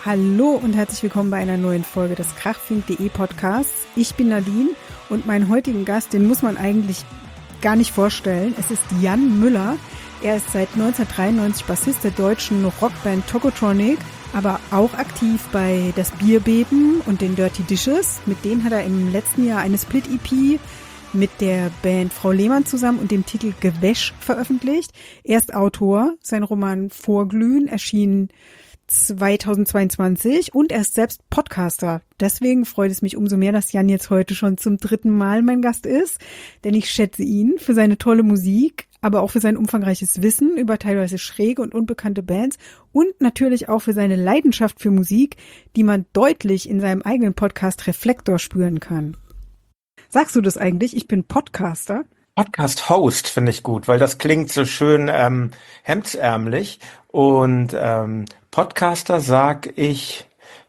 Hallo und herzlich willkommen bei einer neuen Folge des krachfink.de Podcasts. Ich bin Nadine und meinen heutigen Gast, den muss man eigentlich gar nicht vorstellen. Es ist Jan Müller. Er ist seit 1993 Bassist der deutschen Rockband Tokotronic, aber auch aktiv bei Das Bierbeben und den Dirty Dishes. Mit denen hat er im letzten Jahr eine Split-EP mit der Band Frau Lehmann zusammen und dem Titel Gewäsch veröffentlicht. Er ist Autor. Sein Roman Vorglühen erschien 2022 und er ist selbst Podcaster. Deswegen freut es mich umso mehr, dass Jan jetzt heute schon zum 3. Mal mein Gast ist, denn ich schätze ihn für seine tolle Musik, aber auch für sein umfangreiches Wissen über teilweise schräge und unbekannte Bands und natürlich auch für seine Leidenschaft für Musik, die man deutlich in seinem eigenen Podcast Reflektor spüren kann. Sagst du das eigentlich? Ich bin Podcaster. Podcast-Host finde ich gut, weil das klingt so schön hemdsärmlich und Podcaster sag ich,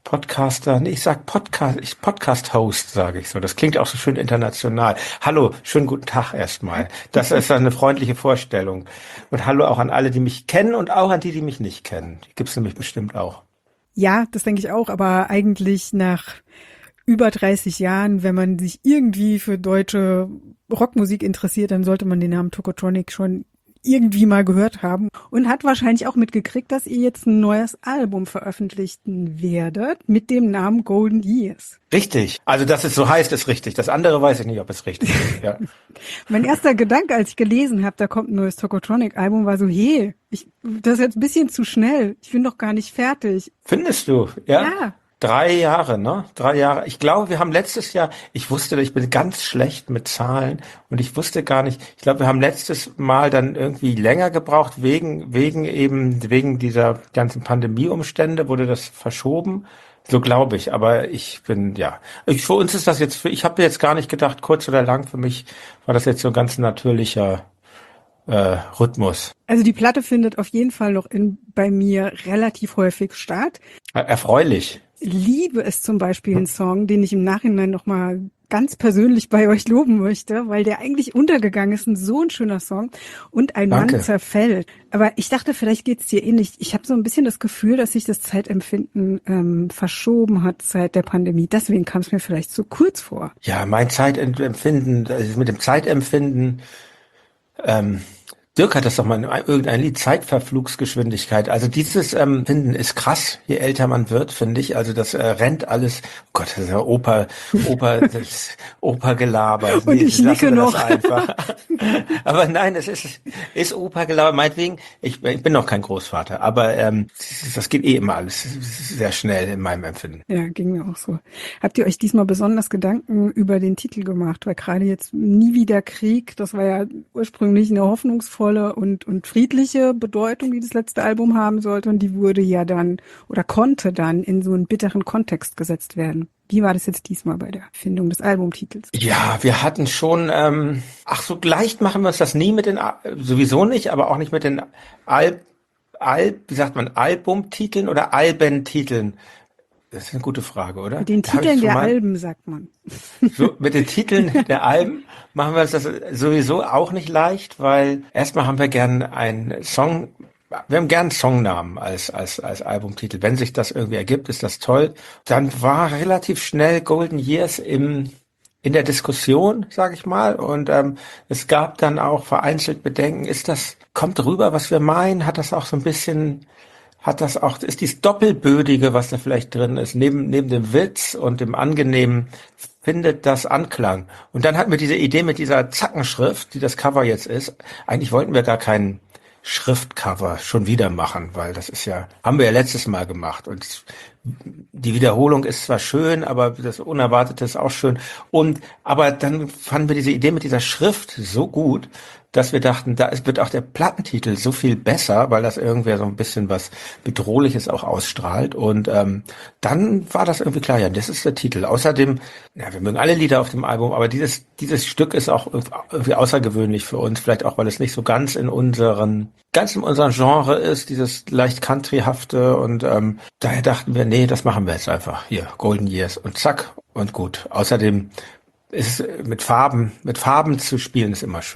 Podcast-Host sage ich so. Das klingt auch so schön international. Hallo, schönen guten Tag erstmal. Das ist eine freundliche Vorstellung. Und hallo auch an alle, die mich kennen und auch an die, die mich nicht kennen. Die gibt's nämlich bestimmt auch. Ja, das denke ich auch, aber eigentlich nach über 30 Jahren, wenn man sich irgendwie für deutsche Rockmusik interessiert, dann sollte man den Namen Tokotronic schon irgendwie mal gehört haben und hat wahrscheinlich auch mitgekriegt, dass ihr jetzt ein neues Album veröffentlichen werdet mit dem Namen Golden Years. Richtig. Also, dass es so heißt, ist richtig. Das andere weiß ich nicht, ob es richtig ist. Ja. Mein erster Gedanke, als ich gelesen habe, da kommt ein neues Tokotronic-Album, war so, das ist jetzt ein bisschen zu schnell. Ich bin doch gar nicht fertig. Findest du? Ja. Ja. 3 Jahre, ne? 3 Jahre. Ich glaube, wir haben letztes Jahr, ich bin ganz schlecht mit Zahlen und ich wusste gar nicht, ich glaube, wir haben letztes Mal dann irgendwie länger gebraucht, wegen dieser ganzen Pandemieumstände wurde das verschoben. So glaube ich, aber für uns ist das jetzt, ich habe jetzt gar nicht gedacht, kurz oder lang, für mich war das jetzt so ein ganz natürlicher Rhythmus. Also die Platte findet auf jeden Fall noch bei mir relativ häufig statt. Erfreulich. Liebe ist zum Beispiel ein Song, den ich im Nachhinein nochmal ganz persönlich bei euch loben möchte, weil der eigentlich untergegangen ist. So ein schöner Song. Und ein Danke. Mann zerfällt. Aber ich dachte, vielleicht geht's dir ähnlich. Ich habe so ein bisschen das Gefühl, dass sich das Zeitempfinden verschoben hat seit der Pandemie. Deswegen kam es mir vielleicht zu kurz vor. Ja, mein Zeitempfinden, also mit dem Zeitempfinden, Dirk hat das doch mal in irgendein Lied, Zeitverflugsgeschwindigkeit. Also dieses Finden ist krass, je älter man wird, finde ich. Also das rennt alles, oh Gott, das ist ja das Opergelaber. Und nee, ich nicke noch. Aber nein, es ist Opergelaber. Meinetwegen, ich bin noch kein Großvater, aber das geht immer alles sehr schnell in meinem Empfinden. Ja, ging mir auch so. Habt ihr euch diesmal besonders Gedanken über den Titel gemacht? Weil gerade jetzt Nie wieder Krieg, das war ja ursprünglich eine hoffnungsvolle und friedliche Bedeutung, die das letzte Album haben sollte. Und die wurde ja dann oder konnte dann in so einen bitteren Kontext gesetzt werden. Wie war das jetzt diesmal bei der Findung des Albumtitels? Ja, wir hatten schon, so leicht machen wir uns das nie mit den, sowieso nicht, aber auch nicht mit den Albumtiteln oder Albentiteln. Das ist eine gute Frage, oder? Mit den Titeln der Alben, sagt man. So, mit den Titeln der Alben machen wir uns das sowieso auch nicht leicht, weil erstmal haben wir gern wir haben gern Songnamen als Albumtitel. Wenn sich das irgendwie ergibt, ist das toll. Dann war relativ schnell Golden Years in der Diskussion, sage ich mal. Und es gab dann auch vereinzelt Bedenken, kommt rüber, was wir meinen? Ist dieses Doppelbödige, was da vielleicht drin ist, neben dem Witz und dem Angenehmen, findet das Anklang. Und dann hatten wir diese Idee mit dieser Zackenschrift, die das Cover jetzt ist. Eigentlich wollten wir gar kein Schriftcover schon wieder machen, weil haben wir ja letztes Mal gemacht. Und die Wiederholung ist zwar schön, aber das Unerwartete ist auch schön. Aber dann fanden wir diese Idee mit dieser Schrift so gut, dass wir dachten, wird auch der Plattentitel so viel besser, weil das irgendwie so ein bisschen was Bedrohliches auch ausstrahlt. Und dann war das irgendwie klar, ja, das ist der Titel. Außerdem, ja, wir mögen alle Lieder auf dem Album, aber dieses Stück ist auch irgendwie außergewöhnlich für uns, vielleicht auch, weil es nicht so ganz in unserem Genre ist, dieses leicht countryhafte. Und daher dachten wir, nee, das machen wir jetzt einfach. Hier, Golden Years und zack und gut. Außerdem ist mit Farben zu spielen ist immer schön.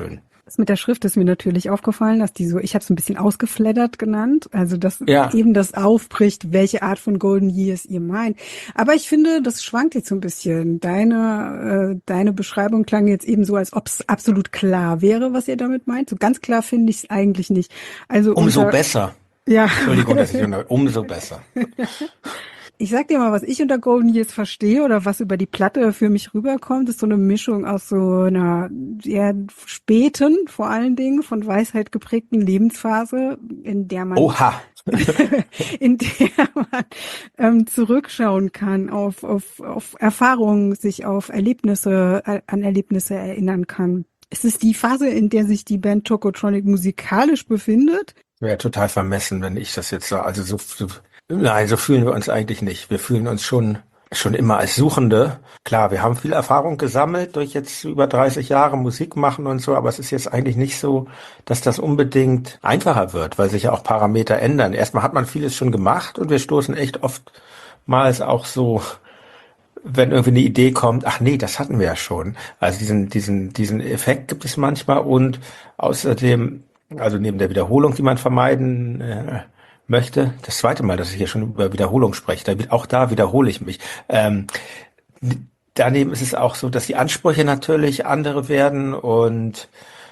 Das mit der Schrift ist mir natürlich aufgefallen, dass die so, ich habe es ein bisschen ausgeflattert genannt, also dass Ja, eben das aufbricht, welche Art von Golden Years ihr meint. Aber ich finde, das schwankt jetzt so ein bisschen. Deine Beschreibung klang jetzt eben so, als ob es absolut klar wäre, was ihr damit meint. So ganz klar finde ich es eigentlich nicht. Also umso besser. ja. Entschuldigung, dass ich umso besser. Ich sag dir mal, was ich unter Golden Years verstehe oder was über die Platte für mich rüberkommt, ist so eine Mischung aus so einer eher späten, vor allen Dingen von Weisheit geprägten Lebensphase, in der man Oha. in der man zurückschauen kann auf Erfahrungen, sich auf an Erlebnisse erinnern kann. Ist es die Phase, in der sich die Band Tokotronic musikalisch befindet? Wäre total vermessen, wenn ich das jetzt sage. Also nein, so fühlen wir uns eigentlich nicht. Wir fühlen uns schon immer als Suchende. Klar, wir haben viel Erfahrung gesammelt durch jetzt über 30 Jahre Musik machen und so, aber es ist jetzt eigentlich nicht so, dass das unbedingt einfacher wird, weil sich ja auch Parameter ändern. Erstmal hat man vieles schon gemacht und wir stoßen echt oftmals auch so, wenn irgendwie eine Idee kommt, ach nee, das hatten wir ja schon. Also diesen Effekt gibt es manchmal und außerdem, also neben der Wiederholung, die man vermeiden möchte, das zweite Mal, dass ich hier schon über Wiederholung spreche, auch da wiederhole ich mich. Daneben ist es auch so, dass die Ansprüche natürlich andere werden und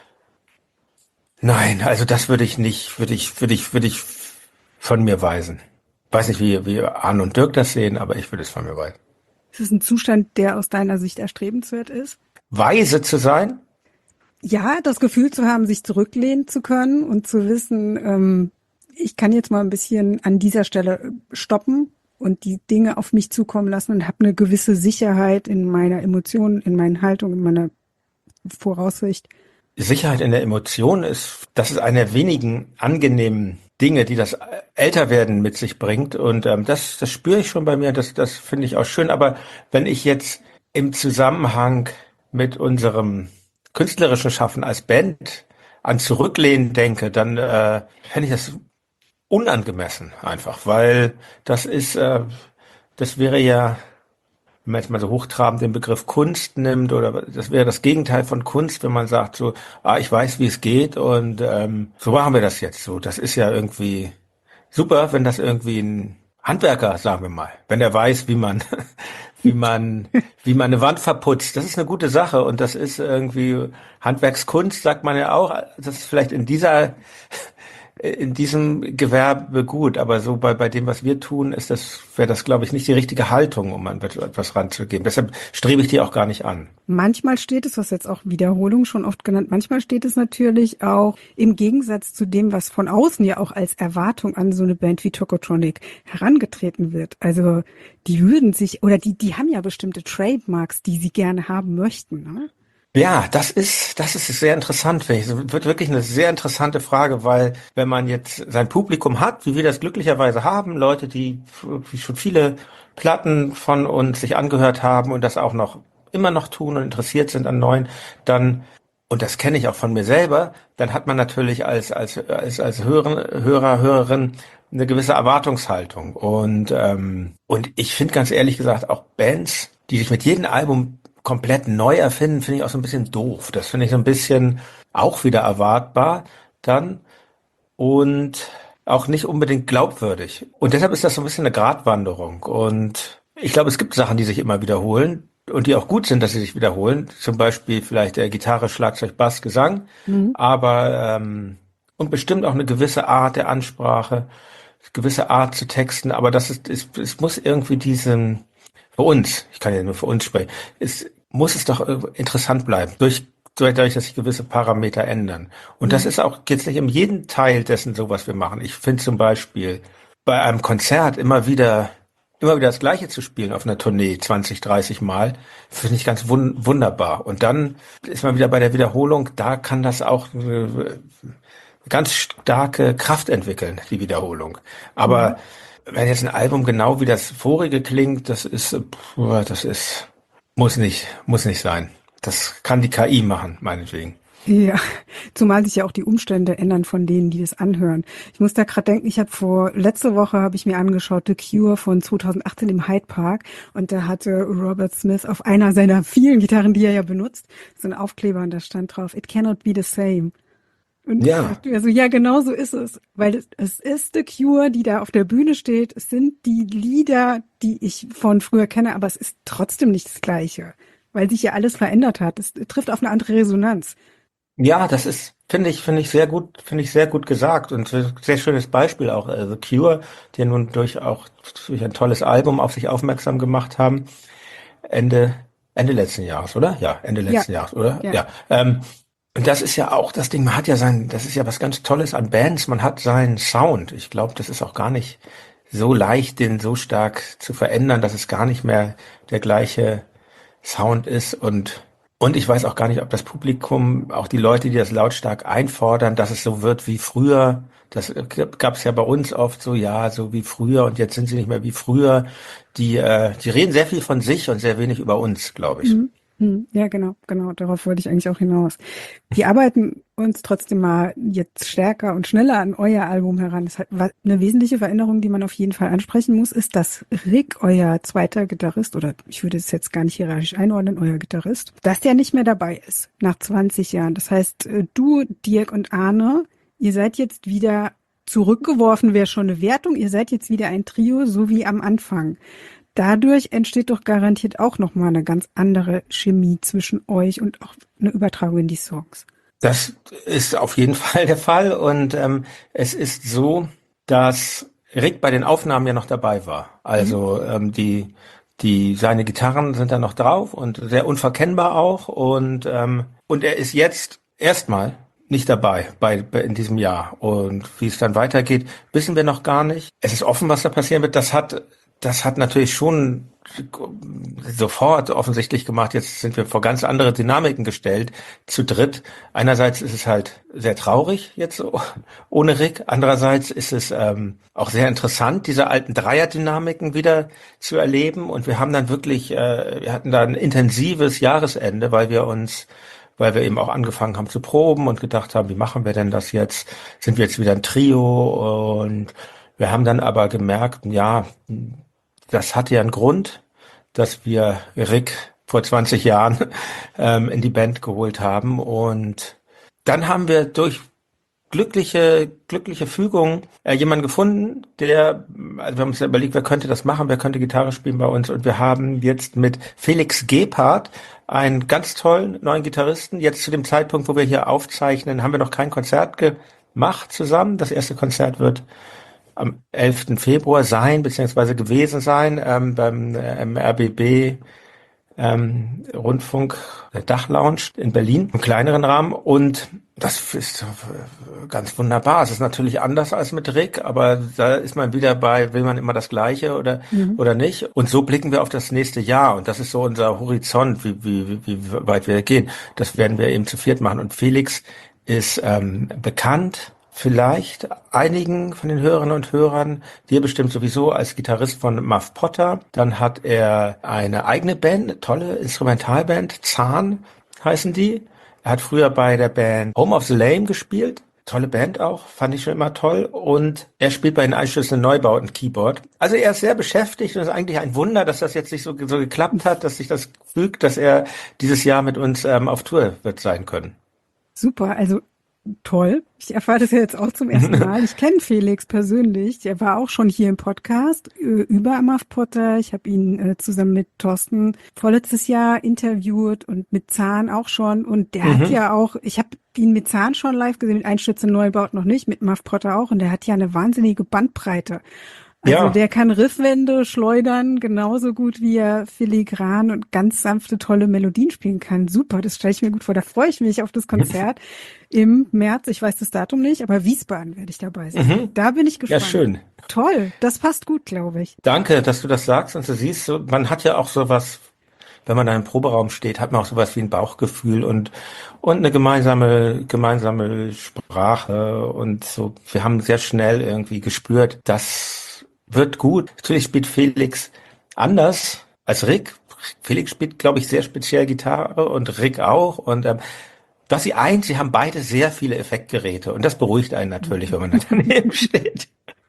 nein, also das würde ich von mir weisen. Weiß nicht, wie Arne und Dirk das sehen, aber ich würde es von mir weisen. Ist es ein Zustand, der aus deiner Sicht erstrebenswert ist? Weise zu sein? Ja, das Gefühl zu haben, sich zurücklehnen zu können und zu wissen, ich kann jetzt mal ein bisschen an dieser Stelle stoppen und die Dinge auf mich zukommen lassen und habe eine gewisse Sicherheit in meiner Emotion, in meinen Haltung, in meiner Voraussicht. Sicherheit in der Emotion das ist eine der wenigen angenehmen Dinge, die das Älterwerden mit sich bringt. Und das spüre ich schon bei mir, das finde ich auch schön. Aber wenn ich jetzt im Zusammenhang mit unserem künstlerischen Schaffen als Band an Zurücklehnen denke, dann fände ich das unangemessen einfach, weil das wäre ja, wenn man jetzt mal so hochtrabend den Begriff Kunst nimmt, oder das wäre das Gegenteil von Kunst, wenn man sagt so, ich weiß, wie es geht und so machen wir das jetzt so. Das ist ja irgendwie super, wenn das irgendwie ein Handwerker, sagen wir mal, wenn er weiß, wie man wie man eine Wand verputzt. Das ist eine gute Sache und das ist irgendwie Handwerkskunst, sagt man ja auch. Das ist vielleicht in diesem Gewerbe gut, aber so bei dem, was wir tun, wäre das, glaube ich, nicht die richtige Haltung, um an etwas ranzugehen. Deshalb strebe ich die auch gar nicht an. Manchmal steht es, was jetzt auch Wiederholung schon oft genannt, manchmal steht es natürlich auch im Gegensatz zu dem, was von außen ja auch als Erwartung an so eine Band wie Tokotronic herangetreten wird. Also die würden sich, oder die haben ja bestimmte Trademarks, die sie gerne haben möchten, ne? Ja, das ist sehr interessant, finde ich. Es wird wirklich eine sehr interessante Frage, weil wenn man jetzt sein Publikum hat, wie wir das glücklicherweise haben, Leute, die schon viele Platten von uns sich angehört haben und das auch immer noch tun und interessiert sind an neuen, dann, und das kenne ich auch von mir selber, dann hat man natürlich als Hörerin eine gewisse Erwartungshaltung. Und ich finde ganz ehrlich gesagt auch Bands, die sich mit jedem Album komplett neu erfinden, finde ich auch so ein bisschen doof. Das finde ich so ein bisschen auch wieder erwartbar dann und auch nicht unbedingt glaubwürdig. Und deshalb ist das so ein bisschen eine Gratwanderung. Und ich glaube, es gibt Sachen, die sich immer wiederholen und die auch gut sind, dass sie sich wiederholen. Zum Beispiel vielleicht Gitarre, Schlagzeug, Bass, Gesang. Aber und bestimmt auch eine gewisse Art der Ansprache, gewisse Art zu texten. Aber es muss irgendwie für uns, ich kann ja nur für uns sprechen, muss es doch interessant bleiben, dadurch, dass sich gewisse Parameter ändern. Und das ist auch jetzt nicht in jedem Teil dessen so, was wir machen. Ich finde zum Beispiel bei einem Konzert immer wieder das Gleiche zu spielen auf einer Tournee 20, 30 Mal, finde ich ganz wunderbar. Und dann ist man wieder bei der Wiederholung, da kann das auch ganz starke Kraft entwickeln, die Wiederholung. Aber wenn jetzt ein Album genau wie das vorige klingt, muss nicht sein. Das kann die KI machen, meinetwegen. Ja, zumal sich ja auch die Umstände ändern von denen, die das anhören. Ich muss da gerade denken, letzte Woche habe ich mir angeschaut, The Cure von 2018 im Hyde Park, und da hatte Robert Smith auf einer seiner vielen Gitarren, die er ja benutzt, so einen Aufkleber, und da stand drauf, "It cannot be the same." Und ich Ja, dachte mir so, ja, genau so ist es. Weil es ist The Cure, die da auf der Bühne steht. Es sind die Lieder, die ich von früher kenne, aber es ist trotzdem nicht das Gleiche. Weil sich ja alles verändert hat. Es trifft auf eine andere Resonanz. ja, das ist, finde ich sehr gut gesagt und ein sehr schönes Beispiel auch. The Cure, die ja nun durch ein tolles Album auf sich aufmerksam gemacht haben. Ende, Ende letzten Jahres, oder? Ja, Ende Ja, letzten Jahres, oder? ja. Ja. Und das ist ja auch das Ding, das ist ja was ganz Tolles an Bands, man hat seinen Sound. Ich glaube, das ist auch gar nicht so leicht, den so stark zu verändern, dass es gar nicht mehr der gleiche Sound ist und ich weiß auch gar nicht, ob das Publikum, auch die Leute, die das lautstark einfordern, dass es so wird wie früher. Das gab es ja bei uns oft so, ja, so wie früher und jetzt sind sie nicht mehr wie früher. Die reden sehr viel von sich und sehr wenig über uns, glaube ich. Mhm. Ja, genau. Darauf wollte ich eigentlich auch hinaus. Wir arbeiten uns trotzdem mal jetzt stärker und schneller an euer Album heran. Das hat eine wesentliche Veränderung, die man auf jeden Fall ansprechen muss, ist, dass Rick, euer zweiter Gitarrist, oder ich würde es jetzt gar nicht hierarchisch einordnen, euer Gitarrist, dass der nicht mehr dabei ist nach 20 Jahren. Das heißt, du, Dirk und Arne, ihr seid jetzt wieder zurückgeworfen, wäre schon eine Wertung. Ihr seid jetzt wieder ein Trio, so wie am Anfang. Dadurch entsteht doch garantiert auch nochmal eine ganz andere Chemie zwischen euch und auch eine Übertragung in die Songs. Das ist auf jeden Fall der Fall und es ist so, dass Rick bei den Aufnahmen ja noch dabei war. Mhm. Also seine Gitarren sind da noch drauf und sehr unverkennbar auch und er ist jetzt erstmal nicht dabei in diesem Jahr und wie es dann weitergeht, wissen wir noch gar nicht. Es ist offen, was da passieren wird. Das hat natürlich schon sofort offensichtlich gemacht, jetzt sind wir vor ganz andere Dynamiken gestellt, zu dritt. Einerseits ist es halt sehr traurig jetzt so, ohne Rick. Andererseits ist es auch sehr interessant, diese alten Dreierdynamiken wieder zu erleben. Und wir haben dann wirklich, wir hatten da ein intensives Jahresende, weil wir eben auch angefangen haben zu proben und gedacht haben, wie machen wir denn das jetzt? Sind wir jetzt wieder ein Trio? Und wir haben dann aber gemerkt, ja, das hatte ja einen Grund, dass wir Rick vor 20 Jahren in die Band geholt haben. Und dann haben wir durch glückliche Fügung jemanden gefunden, also wir haben uns ja überlegt, wer könnte das machen, wer könnte Gitarre spielen bei uns. Und wir haben jetzt mit Felix Gebhardt einen ganz tollen neuen Gitarristen. Jetzt zu dem Zeitpunkt, wo wir hier aufzeichnen, haben wir noch kein Konzert gemacht zusammen. Das erste Konzert wird am 11. Februar sein, beziehungsweise gewesen sein, beim RBB Rundfunk, der Dachlounge in Berlin, im kleineren Rahmen. Und das ist ganz wunderbar. Es ist natürlich anders als mit Rick, aber da ist man wieder bei, will man immer das Gleiche Mhm. oder nicht? Und so blicken wir auf das nächste Jahr. Und das ist so unser Horizont, wie weit wir gehen. Das werden wir eben zu viert machen. Und Felix ist bekannt, vielleicht einigen von den Hörerinnen und Hörern, dir bestimmt sowieso als Gitarrist von Muff Potter. Dann hat er eine eigene Band, eine tolle Instrumentalband, Zahn heißen die. Er hat früher bei der Band Home of the Lame gespielt. Tolle Band auch, fand ich schon immer toll. Und er spielt bei den Einschlüssen Neubauten Keyboard. Also er ist sehr beschäftigt und es ist eigentlich ein Wunder, dass das jetzt nicht so geklappt hat, dass sich das fügt, dass er dieses Jahr mit uns auf Tour wird sein können. Super, also toll. Ich erfahre das ja jetzt auch zum ersten Mal. Ich kenne Felix persönlich. Der war auch schon hier im Podcast über Muff Potter. Ich habe ihn zusammen mit Thorsten vorletztes Jahr interviewt und mit Zahn auch schon. Und der hat ja auch, ich habe ihn mit Zahn schon live gesehen, mit Einstürze Neubaut noch nicht, mit Muff Potter auch. Und der hat ja eine wahnsinnige Bandbreite. Also Ja. der kann Riffwände schleudern, genauso gut wie er filigran und ganz sanfte, tolle Melodien spielen kann. Super, das stelle ich mir gut vor. Da freue ich mich auf das Konzert im März. Ich weiß das Datum nicht, aber Wiesbaden werde ich dabei sein. Da bin ich Ja, gespannt. schön. Toll, das passt gut, glaube ich. Danke, dass du das sagst und du siehst, so, man hat ja auch sowas, wenn man da im Proberaum steht, hat man auch sowas wie ein Bauchgefühl und eine gemeinsame Sprache und so. Wir haben sehr schnell irgendwie gespürt, das wird gut. Natürlich spielt Felix anders als Rick. Felix spielt, glaube ich, sehr speziell Gitarre und Rick auch und Was sie eint, sie haben beide sehr viele Effektgeräte und das beruhigt einen natürlich, wenn man da daneben steht.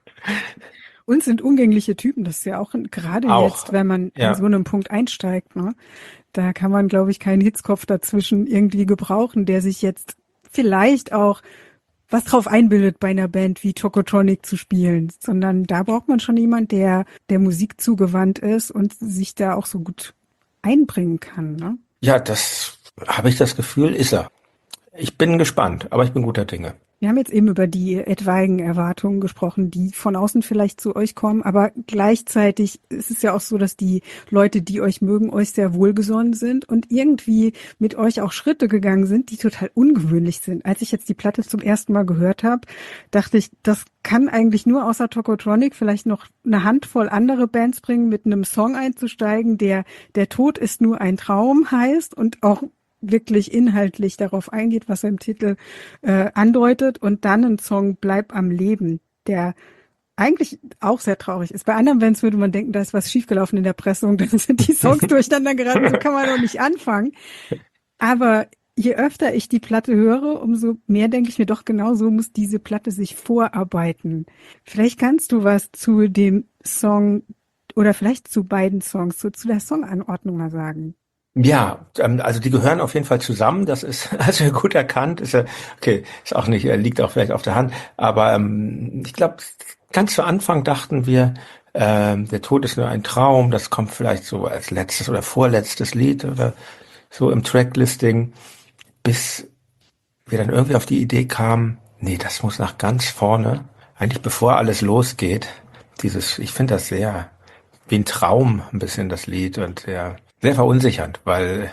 Und sind umgängliche Typen, das ist ja auch gerade Auch, jetzt, wenn man an ja. so einem Punkt einsteigt, ne? Da kann man, glaube ich, keinen Hitzkopf dazwischen irgendwie gebrauchen, der sich jetzt vielleicht auch was drauf einbildet, bei einer Band wie Tokotronic zu spielen, sondern da braucht man schon jemand, der Musik zugewandt ist und sich da auch so gut einbringen kann, ne? Ja, das habe ich das Gefühl, ist er. Ich bin gespannt, aber ich bin guter Dinge. Wir haben jetzt eben über die etwaigen Erwartungen gesprochen, die von außen vielleicht zu euch kommen, aber gleichzeitig ist es ja auch so, dass die Leute, die euch mögen, euch sehr wohlgesonnen sind und irgendwie mit euch auch Schritte gegangen sind, die total ungewöhnlich sind. Als ich jetzt die Platte zum ersten Mal gehört habe, dachte ich, das kann eigentlich nur außer Tokotronic vielleicht noch eine Handvoll andere Bands bringen, mit einem Song einzusteigen, der Tod ist nur ein Traum heißt und auch wirklich inhaltlich darauf eingeht, was er im Titel andeutet und dann ein Song Bleib am Leben, der eigentlich auch sehr traurig ist. Bei anderen Bands würde man denken, da ist was schiefgelaufen in der Pressung, dann sind die Songs durcheinander geraten, so kann man doch nicht anfangen. Aber je öfter ich die Platte höre, umso mehr denke ich mir doch, genau so muss diese Platte sich vorarbeiten. Vielleicht kannst du was zu dem Song oder vielleicht zu beiden Songs, zu der Songanordnung mal sagen. Ja, also die gehören auf jeden Fall zusammen. Das ist also gut erkannt. Ist ja okay, ist auch nicht, liegt auch vielleicht auf der Hand. Aber ich glaube, ganz zu Anfang dachten wir, der Tod ist nur ein Traum. Das kommt vielleicht so als letztes oder vorletztes Lied oder so im Tracklisting, bis wir dann irgendwie auf die Idee kamen, nee, das muss nach ganz vorne, eigentlich bevor alles losgeht. Ich finde das sehr wie ein Traum ein bisschen das Lied und sehr verunsichernd, weil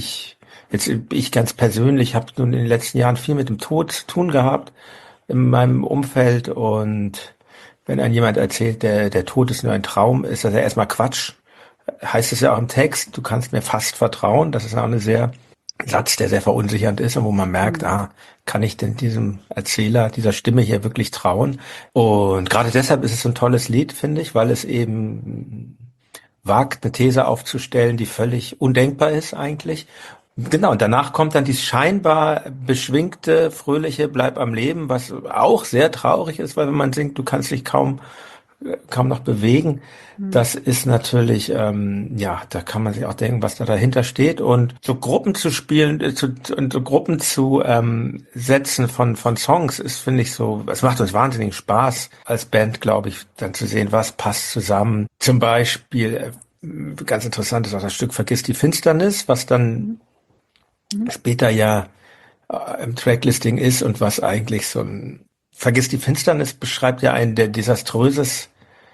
ich ganz persönlich habe nun in den letzten Jahren viel mit dem Tod zu tun gehabt in meinem Umfeld und wenn einem jemand erzählt, der Tod ist nur ein Traum, ist das ja erstmal Quatsch. Heißt es ja auch im Text, du kannst mir fast vertrauen. Das ist auch Satz, der sehr verunsichernd ist und wo man merkt, kann ich denn diesem Erzähler, dieser Stimme hier wirklich trauen? Und gerade deshalb ist es so ein tolles Lied, finde ich, weil es eben wagt, eine These aufzustellen, die völlig undenkbar ist eigentlich. Genau, und danach kommt dann dieses scheinbar beschwingte, fröhliche Bleib am Leben, was auch sehr traurig ist, weil wenn man singt, du kannst dich kaum noch bewegen. Das ist natürlich, da kann man sich auch denken, was da dahinter steht. Und so Gruppen zu spielen, und so Gruppen zu setzen von Songs ist, finde ich so, es macht uns wahnsinnig Spaß als Band, glaube ich, dann zu sehen, was passt zusammen. Zum Beispiel, ganz interessant ist auch das Stück Vergiss die Finsternis, was dann später ja im Tracklisting ist und was eigentlich so ein Vergiss die Finsternis beschreibt ja einen der desaströsen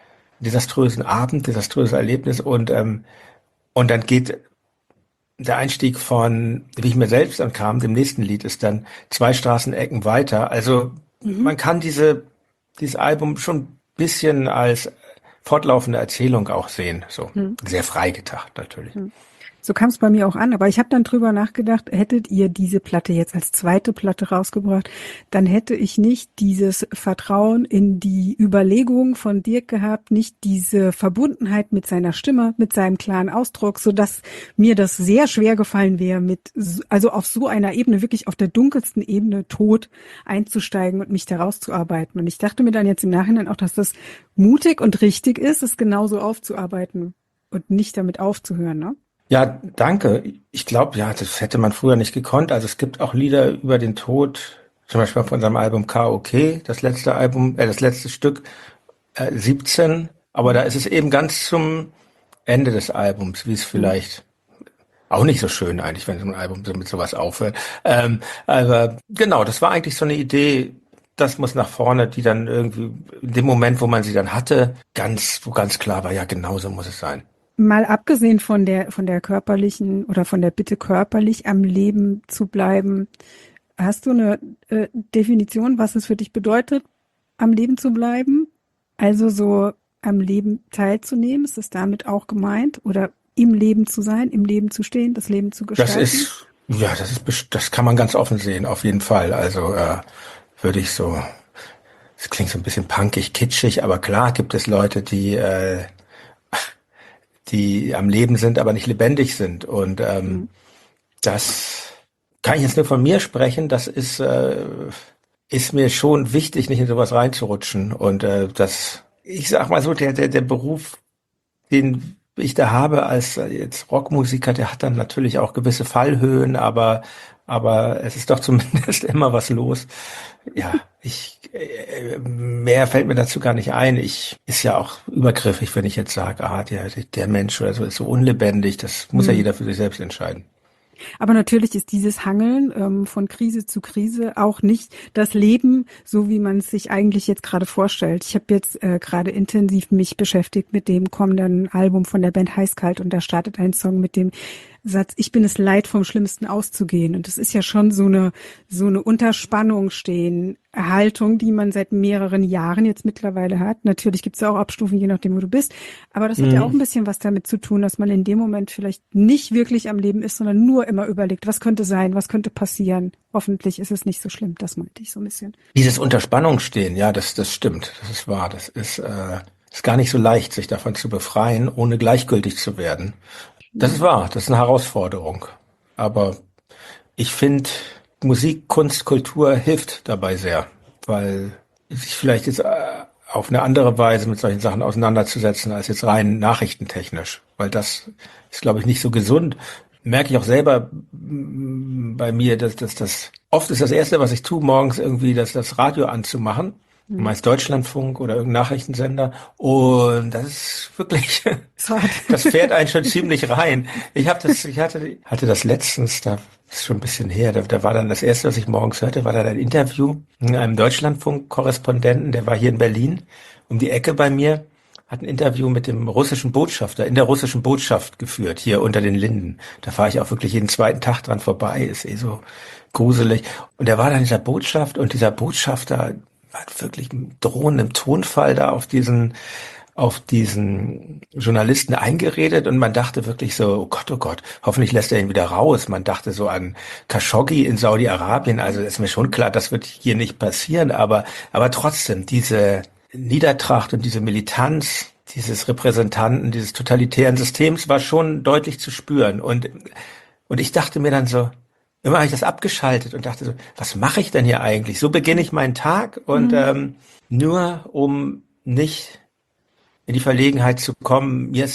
Abend, desaströses Erlebnis und dann geht der Einstieg von Wie ich mir selbst ankam, dem nächsten Lied ist dann 2 Straßenecken weiter. Also man kann dieses Album schon ein bisschen als fortlaufende Erzählung auch sehen, so sehr frei gedacht natürlich. So kam es bei mir auch an, aber ich habe dann drüber nachgedacht, hättet ihr diese Platte jetzt als zweite Platte rausgebracht, dann hätte ich nicht dieses Vertrauen in die Überlegungen von Dirk gehabt, nicht diese Verbundenheit mit seiner Stimme, mit seinem klaren Ausdruck, sodass mir das sehr schwer gefallen wäre, also auf so einer Ebene, wirklich auf der dunkelsten Ebene tot einzusteigen und mich da rauszuarbeiten. Und ich dachte mir dann jetzt im Nachhinein auch, dass das mutig und richtig ist, es genauso aufzuarbeiten und nicht damit aufzuhören, ne? Ja, danke. Ich glaube, ja, das hätte man früher nicht gekonnt. Also es gibt auch Lieder über den Tod, zum Beispiel von unserem Album K.O.K., das letzte Stück, 17. Aber da ist es eben ganz zum Ende des Albums, wie es vielleicht auch nicht so schön eigentlich, wenn so ein Album so mit sowas aufhört. Aber genau, das war eigentlich so eine Idee, das muss nach vorne, die dann irgendwie in dem Moment, wo man sie dann hatte, wo ganz klar war, ja, genau so muss es sein. Mal abgesehen von der körperlichen oder von der Bitte körperlich am Leben zu bleiben, hast du eine Definition, was es für dich bedeutet, am Leben zu bleiben? Also so am Leben teilzunehmen, ist das damit auch gemeint? Oder im Leben zu sein, im Leben zu stehen, das Leben zu gestalten? Das kann man ganz offen sehen, auf jeden Fall. Also würde ich so, es klingt so ein bisschen punkig, kitschig, aber klar gibt es Leute, die am Leben sind, aber nicht lebendig sind. Und das kann ich jetzt nur von mir sprechen, das ist mir schon wichtig, nicht in sowas reinzurutschen. Und ich sag mal so, der Beruf, den ich da habe als jetzt Rockmusiker, der hat dann natürlich auch gewisse Fallhöhen, aber es ist doch zumindest immer was los. Ja, mehr fällt mir dazu gar nicht ein. Ist ja auch übergriffig, wenn ich jetzt sage, der Mensch oder so ist so unlebendig. Das muss ja jeder für sich selbst entscheiden. Aber natürlich ist dieses Hangeln von Krise zu Krise auch nicht das Leben, so wie man es sich eigentlich jetzt gerade vorstellt. Ich habe jetzt gerade intensiv mich beschäftigt mit dem kommenden Album von der Band Heißkalt und da startet ein Song mit dem Satz, ich bin es leid, vom Schlimmsten auszugehen. Und das ist ja schon so eine Unterspannung stehen, Haltung, die man seit mehreren Jahren jetzt mittlerweile hat. Natürlich gibt es auch Abstufungen, je nachdem, wo du bist. Aber das hat ja auch ein bisschen was damit zu tun, dass man in dem Moment vielleicht nicht wirklich am Leben ist, sondern nur immer überlegt, was könnte sein, was könnte passieren. Hoffentlich ist es nicht so schlimm. Das meinte ich so ein bisschen. Dieses Unterspannung stehen, ja, das stimmt. Das ist wahr. Das ist gar nicht so leicht, sich davon zu befreien, ohne gleichgültig zu werden. Das ist wahr, das ist eine Herausforderung. Aber ich finde, Musik, Kunst, Kultur hilft dabei sehr, weil sich vielleicht jetzt auf eine andere Weise mit solchen Sachen auseinanderzusetzen, als jetzt rein nachrichtentechnisch. Weil das ist, glaube ich, nicht so gesund. Merke ich auch selber bei mir, dass das oft ist das Erste, was ich tue, morgens irgendwie das Radio anzumachen. Meist Deutschlandfunk oder irgendein Nachrichtensender. Und das ist wirklich, das fährt einen schon ziemlich rein. Ich hatte das letztens, da ist schon ein bisschen her, da war dann das Erste, was ich morgens hörte, war dann ein Interview mit einem Deutschlandfunk-Korrespondenten, der war hier in Berlin, um die Ecke bei mir, hat ein Interview mit dem russischen Botschafter in der russischen Botschaft geführt, hier unter den Linden. Da fahre ich auch wirklich jeden zweiten Tag dran vorbei, ist so gruselig. Und er war dann in dieser Botschaft und dieser Botschafter hat wirklich mit drohendem Tonfall da auf diesen Journalisten eingeredet und man dachte wirklich so, oh Gott, hoffentlich lässt er ihn wieder raus. Man dachte so an Khashoggi in Saudi-Arabien, also ist mir schon klar, das wird hier nicht passieren, aber trotzdem, diese Niedertracht und diese Militanz dieses Repräsentanten, dieses totalitären Systems war schon deutlich zu spüren und ich dachte mir dann so, immer habe ich das abgeschaltet und dachte so, was mache ich denn hier eigentlich? So beginne ich meinen Tag und nur um nicht in die Verlegenheit zu kommen, mir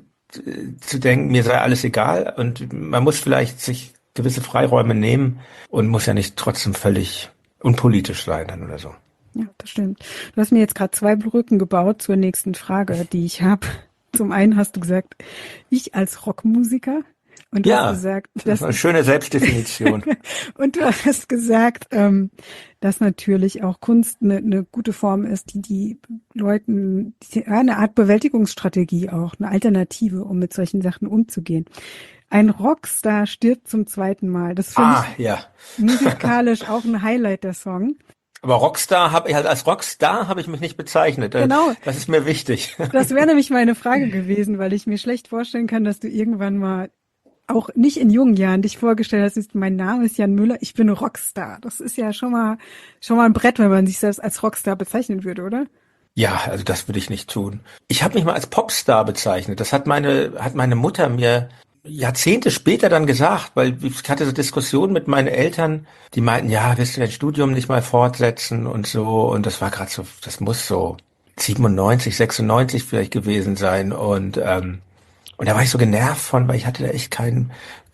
zu denken, mir sei alles egal und man muss vielleicht sich gewisse Freiräume nehmen und muss ja nicht trotzdem völlig unpolitisch sein dann oder so. Ja, das stimmt. Du hast mir jetzt gerade 2 Brücken gebaut zur nächsten Frage, die ich habe. Zum einen hast du gesagt, ich als Rockmusiker. Und du hast gesagt, das ist eine schöne Selbstdefinition. Und du hast gesagt, dass natürlich auch Kunst eine gute Form ist, die Leuten eine Art Bewältigungsstrategie auch, eine Alternative, um mit solchen Sachen umzugehen. Ein Rockstar stirbt zum 2. Mal. Das finde ich musikalisch auch ein Highlight, der Song. Aber als Rockstar habe ich mich nicht bezeichnet. Genau. Das ist mir wichtig. Das wäre nämlich meine Frage gewesen, weil ich mir schlecht vorstellen kann, dass du irgendwann mal auch nicht in jungen Jahren dich vorgestellt hast, mein Name ist Jan Müller, ich bin Rockstar. Das ist ja schon mal ein Brett, wenn man sich selbst als Rockstar bezeichnen würde, oder? Ja, also das würde ich nicht tun. Ich habe mich mal als Popstar bezeichnet. Das hat meine Mutter mir Jahrzehnte später dann gesagt, weil ich hatte so Diskussionen mit meinen Eltern, die meinten, ja, willst du dein Studium nicht mal fortsetzen und so. Und das war gerade so, das muss so 97, 96 vielleicht gewesen sein. Und da war ich so genervt von, weil ich hatte da echt keinen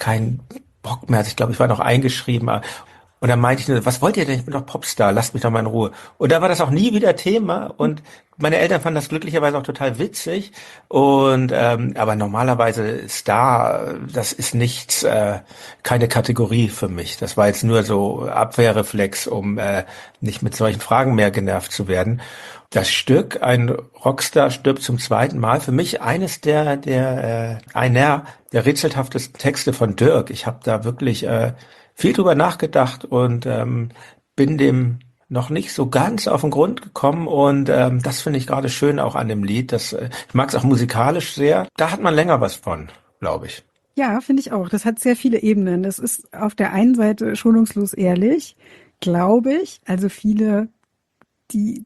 Bock mehr. Also ich glaube, ich war noch eingeschrieben. Und dann meinte ich nur, was wollt ihr denn? Ich bin doch Popstar, lasst mich doch mal in Ruhe. Und da war das auch nie wieder Thema. Und meine Eltern fanden das glücklicherweise auch total witzig. Und aber normalerweise Star, das ist nichts, keine Kategorie für mich. Das war jetzt nur so Abwehrreflex, um nicht mit solchen Fragen mehr genervt zu werden. Das Stück, ein Rockstar stirbt zum 2. Mal, für mich eines der rätselhaftesten Texte von Dirk. Ich habe da wirklich viel drüber nachgedacht und bin dem noch nicht so ganz auf den Grund gekommen und das finde ich gerade schön auch an dem Lied. Ich mag es auch musikalisch sehr. Da hat man länger was von, glaube ich. Ja, finde ich auch. Das hat sehr viele Ebenen. Das ist auf der einen Seite schonungslos ehrlich, glaube ich. Also viele, die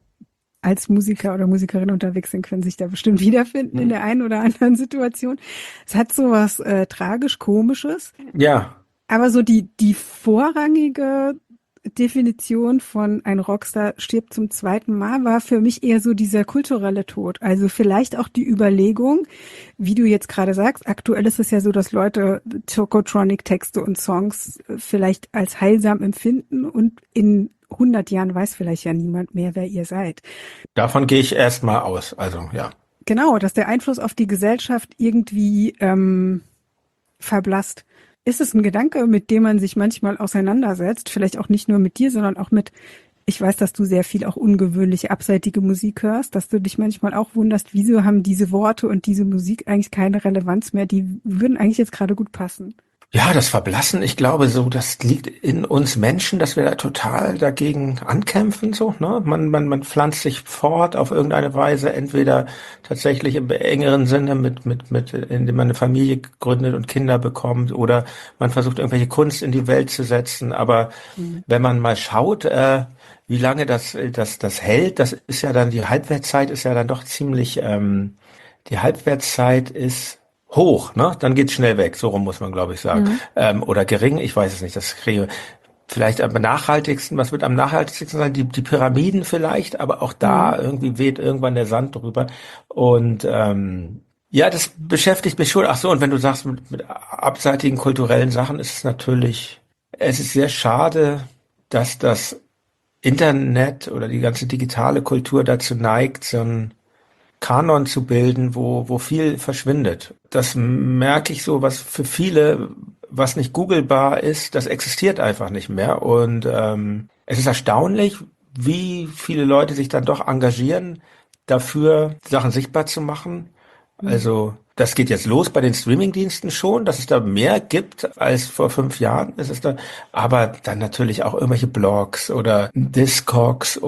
als Musiker oder Musikerin unterwegs sind, können sich da bestimmt wiederfinden in der einen oder anderen Situation. Es hat so was tragisch-komisches. Ja. Aber so die vorrangige Definition von ein Rockstar stirbt zum zweiten Mal war für mich eher so dieser kulturelle Tod. Also vielleicht auch die Überlegung, wie du jetzt gerade sagst, aktuell ist es ja so, dass Leute Tokotronic-Texte und Songs vielleicht als heilsam empfinden und in 100 Jahren weiß vielleicht ja niemand mehr, wer ihr seid. Davon gehe ich erstmal aus. Also ja. Genau, dass der Einfluss auf die Gesellschaft irgendwie verblasst. Ist es ein Gedanke, mit dem man sich manchmal auseinandersetzt? Vielleicht auch nicht nur mit dir, sondern auch mit, ich weiß, dass du sehr viel auch ungewöhnliche, abseitige Musik hörst, dass du dich manchmal auch wunderst, wieso haben diese Worte und diese Musik eigentlich keine Relevanz mehr? Die würden eigentlich jetzt gerade gut passen. Ja, das Verblassen, ich glaube so, das liegt in uns Menschen, dass wir da total dagegen ankämpfen, so, ne? Man pflanzt sich fort auf irgendeine Weise, entweder tatsächlich im engeren Sinne indem man eine Familie gründet und Kinder bekommt, oder man versucht irgendwelche Kunst in die Welt zu setzen. Aber wenn man mal schaut, wie lange das hält, das ist ja dann, die Halbwertszeit ist ja dann doch ziemlich, die Halbwertszeit ist hoch, ne? Dann geht's schnell weg. So rum muss man, glaube ich, sagen. Oder gering, ich weiß es nicht. Das kriege vielleicht am nachhaltigsten. Was wird am nachhaltigsten sein? Die Pyramiden vielleicht, aber auch da irgendwie weht irgendwann der Sand drüber. Und ja, das beschäftigt mich schon. Ach so, und wenn du sagst, mit abseitigen kulturellen Sachen ist es natürlich, es ist sehr schade, dass das Internet oder die ganze digitale Kultur dazu neigt, so ein Kanon zu bilden, wo viel verschwindet. Das merke ich so, was für viele, was nicht googelbar ist, das existiert einfach nicht mehr. Und es ist erstaunlich, wie viele Leute sich dann doch engagieren, dafür Sachen sichtbar zu machen. Also das geht jetzt los bei den Streamingdiensten schon, dass es da mehr gibt als vor 5 Jahren. Es ist da, aber dann natürlich auch irgendwelche Blogs oder Discogs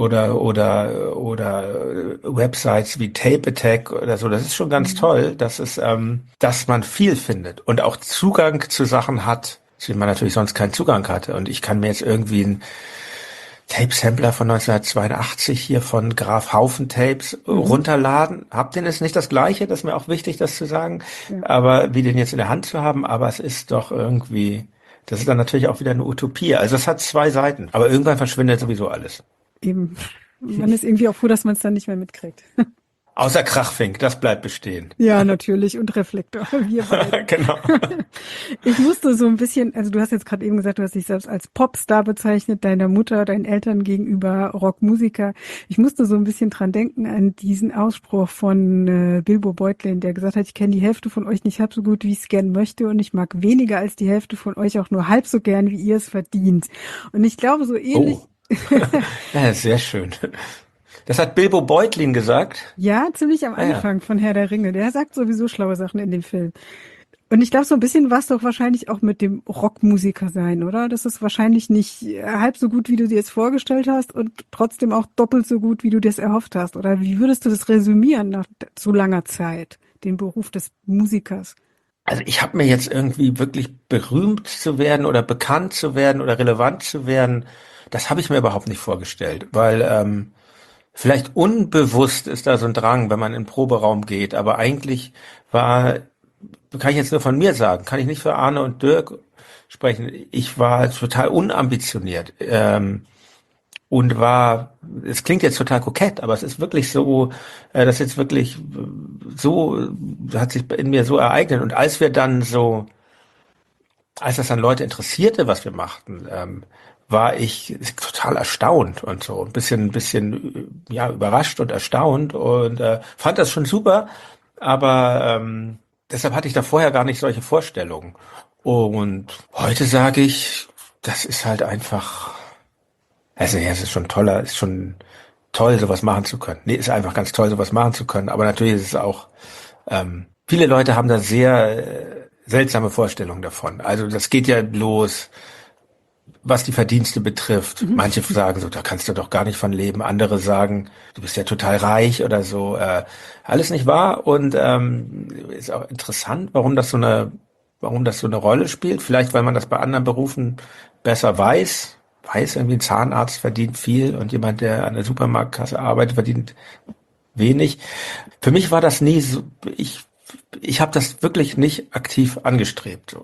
oder Websites wie Tape Attack oder so. Das ist schon ganz toll, dass man viel findet und auch Zugang zu Sachen hat, zu denen man natürlich sonst keinen Zugang hatte. Und ich kann mir jetzt irgendwie ein Tape-Sampler von 1982 hier von Graf Haufen Tapes runterladen. Hab den ist nicht das Gleiche, das ist mir auch wichtig, das zu sagen, aber wie den jetzt in der Hand zu haben, aber es ist doch irgendwie, das ist dann natürlich auch wieder eine Utopie. Also es hat 2 Seiten, aber irgendwann verschwindet sowieso alles. Eben. Man ist irgendwie auch froh, dass man es dann nicht mehr mitkriegt. Außer Krachfink, das bleibt bestehen. Ja, natürlich. Und Reflektor. Wir beide. Genau. Ich musste so ein bisschen, also du hast jetzt gerade eben gesagt, du hast dich selbst als Popstar bezeichnet, deiner Mutter, deinen Eltern gegenüber Rockmusiker. Ich musste so ein bisschen dran denken an diesen Ausspruch von Bilbo Beutlin, der gesagt hat, ich kenne die Hälfte von euch nicht halb so gut, wie ich es gern möchte, und ich mag weniger als die Hälfte von euch auch nur halb so gern, wie ihr es verdient. Und ich glaube, so ähnlich. Oh. Ja, sehr schön. Das hat Bilbo Beutlin gesagt. Ja, ziemlich am Anfang von Herr der Ringe. Der sagt sowieso schlaue Sachen in dem Film. Und ich glaube, so ein bisschen war es doch wahrscheinlich auch mit dem Rockmusiker sein, oder? Das ist wahrscheinlich nicht halb so gut, wie du dir es vorgestellt hast, und trotzdem auch doppelt so gut, wie du dir es erhofft hast. Oder wie würdest du das resümieren nach so langer Zeit, den Beruf des Musikers? Also ich habe mir jetzt irgendwie wirklich berühmt zu werden oder bekannt zu werden oder relevant zu werden, das habe ich mir überhaupt nicht vorgestellt, weil vielleicht unbewusst ist da so ein Drang, wenn man in den Proberaum geht, aber eigentlich kann ich jetzt nur von mir sagen, kann ich nicht für Arne und Dirk sprechen. Ich war total unambitioniert und es klingt jetzt total kokett, aber es ist wirklich so, das jetzt wirklich so, hat sich in mir so ereignet. Und als das dann Leute interessierte, was wir machten, war ich total erstaunt und so ein bisschen ja überrascht und erstaunt und fand das schon super, aber deshalb hatte ich da vorher gar nicht solche Vorstellungen. Und heute sage ich, das ist halt einfach, also ja, es ist schon toll, sowas machen zu können. Nee, ist einfach ganz toll, sowas machen zu können. Aber natürlich ist es auch, viele Leute haben da sehr seltsame Vorstellungen davon. Also das geht ja los, was die Verdienste betrifft. Manche sagen so, da kannst du doch gar nicht von leben. Andere sagen, du bist ja total reich oder so. Alles nicht wahr. Und ist auch interessant, warum das so eine Rolle spielt. Vielleicht, weil man das bei anderen Berufen besser weiß. Irgendwie ein Zahnarzt verdient viel und jemand, der an der Supermarktkasse arbeitet, verdient wenig. Für mich war das nie so, ich habe das wirklich nicht aktiv angestrebt. So.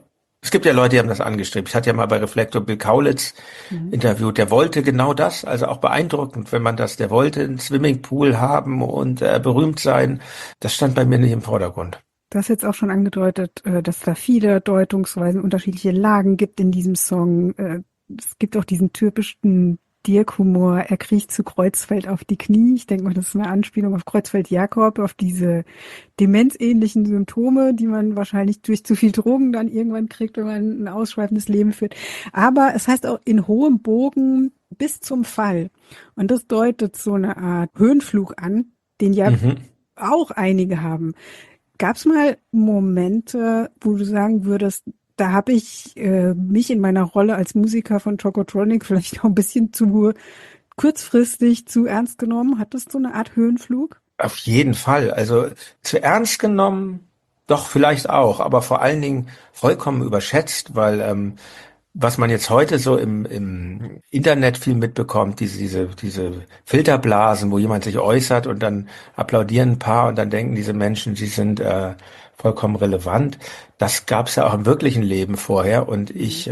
Es gibt ja Leute, die haben das angestrebt. Ich hatte ja mal bei Reflektor Bill Kaulitz Mhm. interviewt, der wollte genau das, also auch beeindruckend, wenn man das, der wollte einen Swimmingpool haben und berühmt sein. Das stand bei mir nicht im Vordergrund. Du hast jetzt auch schon angedeutet, dass da viele Deutungsweisen, unterschiedliche Lagen gibt in diesem Song. Es gibt auch diesen typischen Dirk-Humor, er kriecht zu Kreuzfeld auf die Knie. Ich denke mal, das ist eine Anspielung auf Kreuzfeld Jakob, auf diese demenzähnlichen Symptome, die man wahrscheinlich durch zu viel Drogen dann irgendwann kriegt, wenn man ein ausschweifendes Leben führt. Aber es heißt auch in hohem Bogen bis zum Fall. Und das deutet so eine Art Höhenflug an, den ja Mhm. auch einige haben. Gab es mal Momente, wo du sagen würdest, da habe ich mich in meiner Rolle als Musiker von Chocotronic vielleicht auch ein bisschen zu kurzfristig zu ernst genommen? Hattest du eine Art Höhenflug? Auf jeden Fall. Also zu ernst genommen, doch vielleicht auch, aber vor allen Dingen vollkommen überschätzt, weil was man jetzt heute so im Internet viel mitbekommt, diese Filterblasen, wo jemand sich äußert und dann applaudieren ein paar und dann denken diese Menschen, sie sind vollkommen relevant. Das gab es ja auch im wirklichen Leben vorher und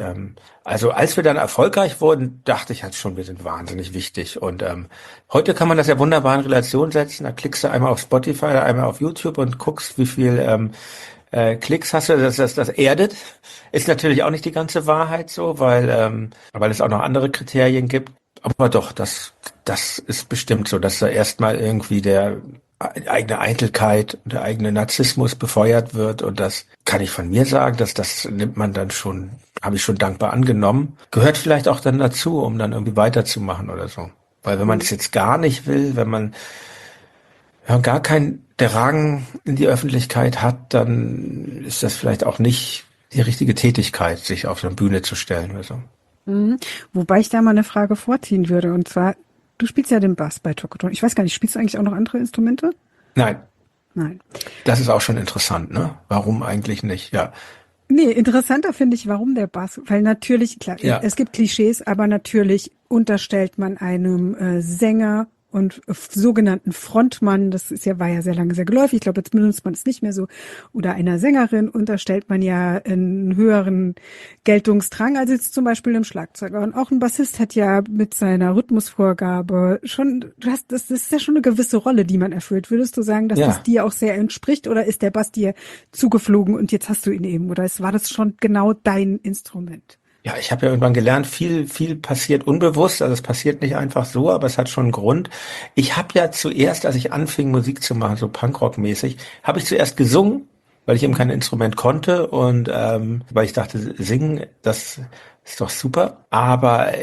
also als wir dann erfolgreich wurden, dachte ich halt schon, wir sind wahnsinnig wichtig und heute kann man das ja wunderbar in Relation setzen. Da klickst du einmal auf Spotify, einmal auf YouTube und guckst, wie viel Klicks hast du, das erdet. Ist natürlich auch nicht die ganze Wahrheit so, weil es auch noch andere Kriterien gibt. Aber doch, das ist bestimmt so, dass da erstmal irgendwie der eigene Eitelkeit und der eigene Narzissmus befeuert wird. Und das kann ich von mir sagen, dass das nimmt man dann schon, habe ich schon dankbar angenommen. Gehört vielleicht auch dann dazu, um dann irgendwie weiterzumachen oder so. Weil wenn man es jetzt gar nicht will, wenn man ja, gar kein Drang in die Öffentlichkeit hat, dann ist das vielleicht auch nicht die richtige Tätigkeit, sich auf eine Bühne zu stellen oder so. Mhm. Wobei ich da mal eine Frage vorziehen würde. Und zwar, du spielst ja den Bass bei Chocotronic. Ich weiß gar nicht, spielst du eigentlich auch noch andere Instrumente? Nein, Nein. das ist auch schon interessant, ne? Warum eigentlich nicht? Ja, Nee, interessanter finde ich, warum der Bass. Weil natürlich, klar, ja, es gibt Klischees, aber natürlich unterstellt man einem Sänger und sogenannten Frontmann, das ist ja, war ja sehr lange sehr geläufig, ich glaube, jetzt benutzt man es nicht mehr so, oder einer Sängerin unterstellt man ja einen höheren Geltungsdrang als jetzt zum Beispiel einem Schlagzeuger. Und auch ein Bassist hat ja mit seiner Rhythmusvorgabe schon, das ist ja schon eine gewisse Rolle, die man erfüllt. Würdest du sagen, dass das ja. dir auch sehr entspricht oder ist der Bass dir zugeflogen und jetzt hast du ihn eben? Oder war das schon genau dein Instrument? Ja, ich habe ja irgendwann gelernt, viel passiert unbewusst, also es passiert nicht einfach so, aber es hat schon einen Grund. Ich habe ja zuerst, als ich anfing, Musik zu machen, so Punkrock-mäßig, habe ich zuerst gesungen, weil ich eben kein Instrument konnte und weil ich dachte, singen, das ist doch super. Aber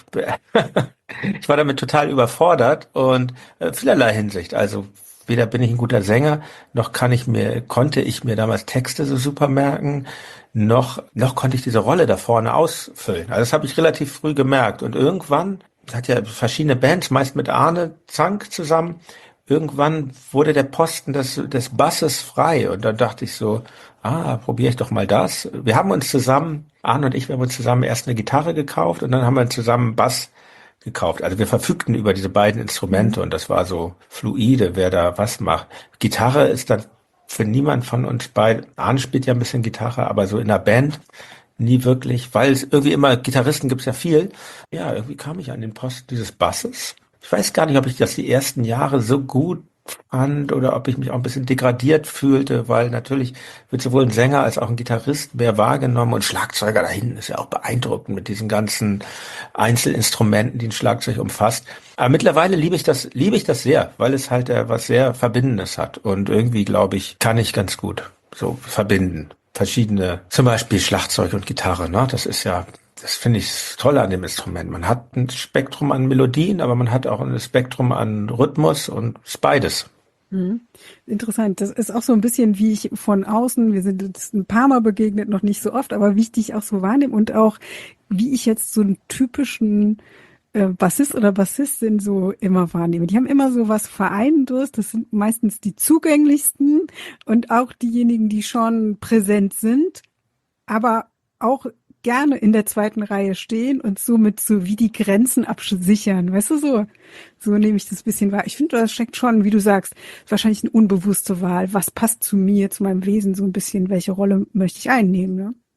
ich war damit total überfordert und vielerlei Hinsicht. Also weder bin ich ein guter Sänger, noch konnte ich mir damals Texte so super merken, noch konnte ich diese Rolle da vorne ausfüllen. Also das habe ich relativ früh gemerkt. Und irgendwann hat ja verschiedene Bands, meist mit Arne Zank zusammen, irgendwann wurde der Posten des Basses frei. Und dann dachte ich so, probiere ich doch mal das. Wir haben uns zusammen, Arne und ich, wir haben uns zusammen erst eine Gitarre gekauft und dann haben wir zusammen einen Bass gekauft. Also wir verfügten über diese beiden Mhm. Instrumente und das war so fluide, wer da was macht. Gitarre ist dann für niemand von uns beiden, Arne spielt ja ein bisschen Gitarre, aber so in der Band nie wirklich, weil es irgendwie immer, Gitarristen gibt's ja viel. Ja, irgendwie kam ich an den Posten dieses Basses. Ich weiß gar nicht, ob ich das die ersten Jahre so gut fand oder ob ich mich auch ein bisschen degradiert fühlte, weil natürlich wird sowohl ein Sänger als auch ein Gitarrist mehr wahrgenommen und Schlagzeuger da hinten ist ja auch beeindruckend mit diesen ganzen Einzelinstrumenten, die ein Schlagzeug umfasst. Aber mittlerweile liebe ich das sehr, weil es halt was sehr Verbindendes hat und irgendwie glaube ich, kann ich ganz gut so verbinden. Verschiedene, zum Beispiel Schlagzeug und Gitarre, ne? Das finde ich toll an dem Instrument. Man hat ein Spektrum an Melodien, aber man hat auch ein Spektrum an Rhythmus und ist beides. Mhm. Interessant. Das ist auch so ein bisschen, wie ich von außen, wir sind jetzt ein paar Mal begegnet, noch nicht so oft, aber wie ich dich auch so wahrnehme und auch, wie ich jetzt so einen typischen Bassist oder Bassistin so immer wahrnehme. Die haben immer so was Vereinendes. Das sind meistens die zugänglichsten und auch diejenigen, die schon präsent sind, aber auch gerne in der zweiten Reihe stehen und somit so wie die Grenzen absichern. Weißt du, so nehme ich das bisschen wahr. Ich finde, das steckt schon, wie du sagst, wahrscheinlich eine unbewusste Wahl. Was passt zu mir, zu meinem Wesen so ein bisschen? Welche Rolle möchte ich einnehmen, ne?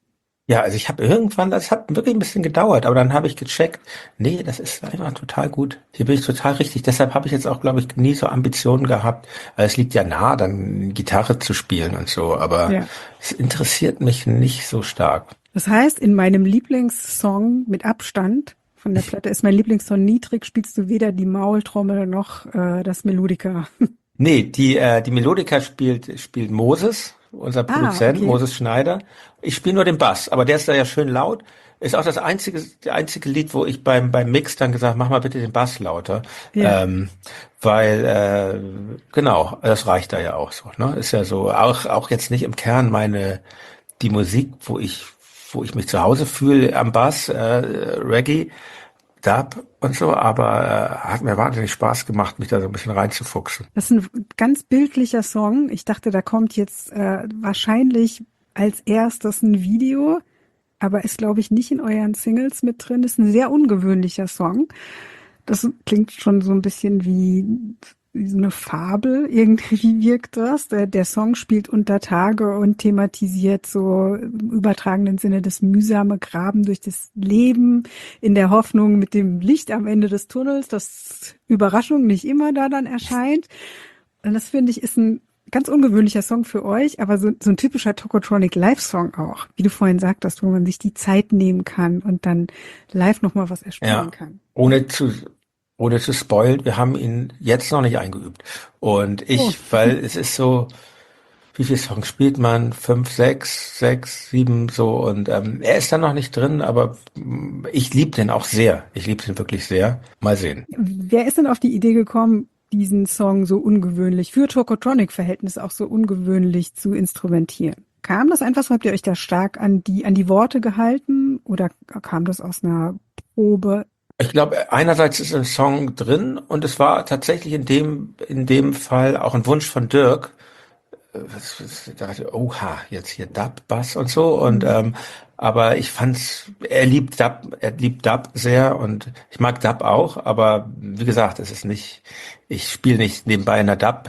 Ja, also ich habe irgendwann, das hat wirklich ein bisschen gedauert, aber dann habe ich gecheckt, nee, das ist einfach total gut. Hier bin ich total richtig. Deshalb habe ich jetzt auch, glaube ich, nie so Ambitionen gehabt. Es liegt ja nah, dann Gitarre zu spielen und so, aber Ja. es interessiert mich nicht so stark. Das heißt, in meinem Lieblingssong mit Abstand von der Platte ist mein Lieblingssong Niedrig, spielst du weder die Maultrommel noch das Melodika. Nee, die Melodika spielt Moses, unser Ah, Produzent, okay. Moses Schneider. Ich spiele nur den Bass, aber der ist da ja schön laut. Ist auch der einzige Lied, wo ich beim Mix dann gesagt, mach mal bitte den Bass lauter. Ja. Ähm, weil, genau, das reicht da ja auch so, ne? Ist ja so, auch jetzt nicht im Kern die Musik, wo ich mich zu Hause fühle am Bass, Reggae, Dub und so, aber hat mir wahnsinnig Spaß gemacht, mich da so ein bisschen reinzufuchsen. Das ist ein ganz bildlicher Song. Ich dachte, da kommt jetzt wahrscheinlich als erstes ein Video, aber ist, glaube ich, nicht in euren Singles mit drin. Ist ein sehr ungewöhnlicher Song. Das klingt schon so ein bisschen wie so eine Fabel. Irgendwie wirkt das. Der Song spielt unter Tage und thematisiert so im übertragenen Sinne das mühsame Graben durch das Leben in der Hoffnung mit dem Licht am Ende des Tunnels, dass Überraschung nicht immer da dann erscheint. Und das finde ich ist ein ganz ungewöhnlicher Song für euch, aber so ein typischer Tokotronic Live-Song auch, wie du vorhin sagtest, wo man sich die Zeit nehmen kann und dann live nochmal was erspielen Ja, kann. ohne zu, ohne zu spoilen, wir haben ihn jetzt noch nicht eingeübt. Und Oh, weil es ist so, wie viele Songs spielt man? Fünf, sechs, sieben, so. Und er ist da noch nicht drin, aber ich liebe den auch sehr. Ich liebe den wirklich sehr. Mal sehen. wer ist denn auf die Idee gekommen, diesen Song so ungewöhnlich, für Tokotronic-Verhältnisse auch so ungewöhnlich zu instrumentieren? Kam das einfach so? Habt ihr euch da stark an die Worte gehalten oder kam das aus einer Probe? Ich glaube, einerseits ist ein Song drin und es war tatsächlich in dem Fall auch ein Wunsch von Dirk. Da dachte ich, oha, jetzt hier Dub, Bass und so. Und Mhm. aber ich fand's, er liebt Dub sehr und ich mag Dub auch, aber wie gesagt, es ist nicht, ich spiele nicht nebenbei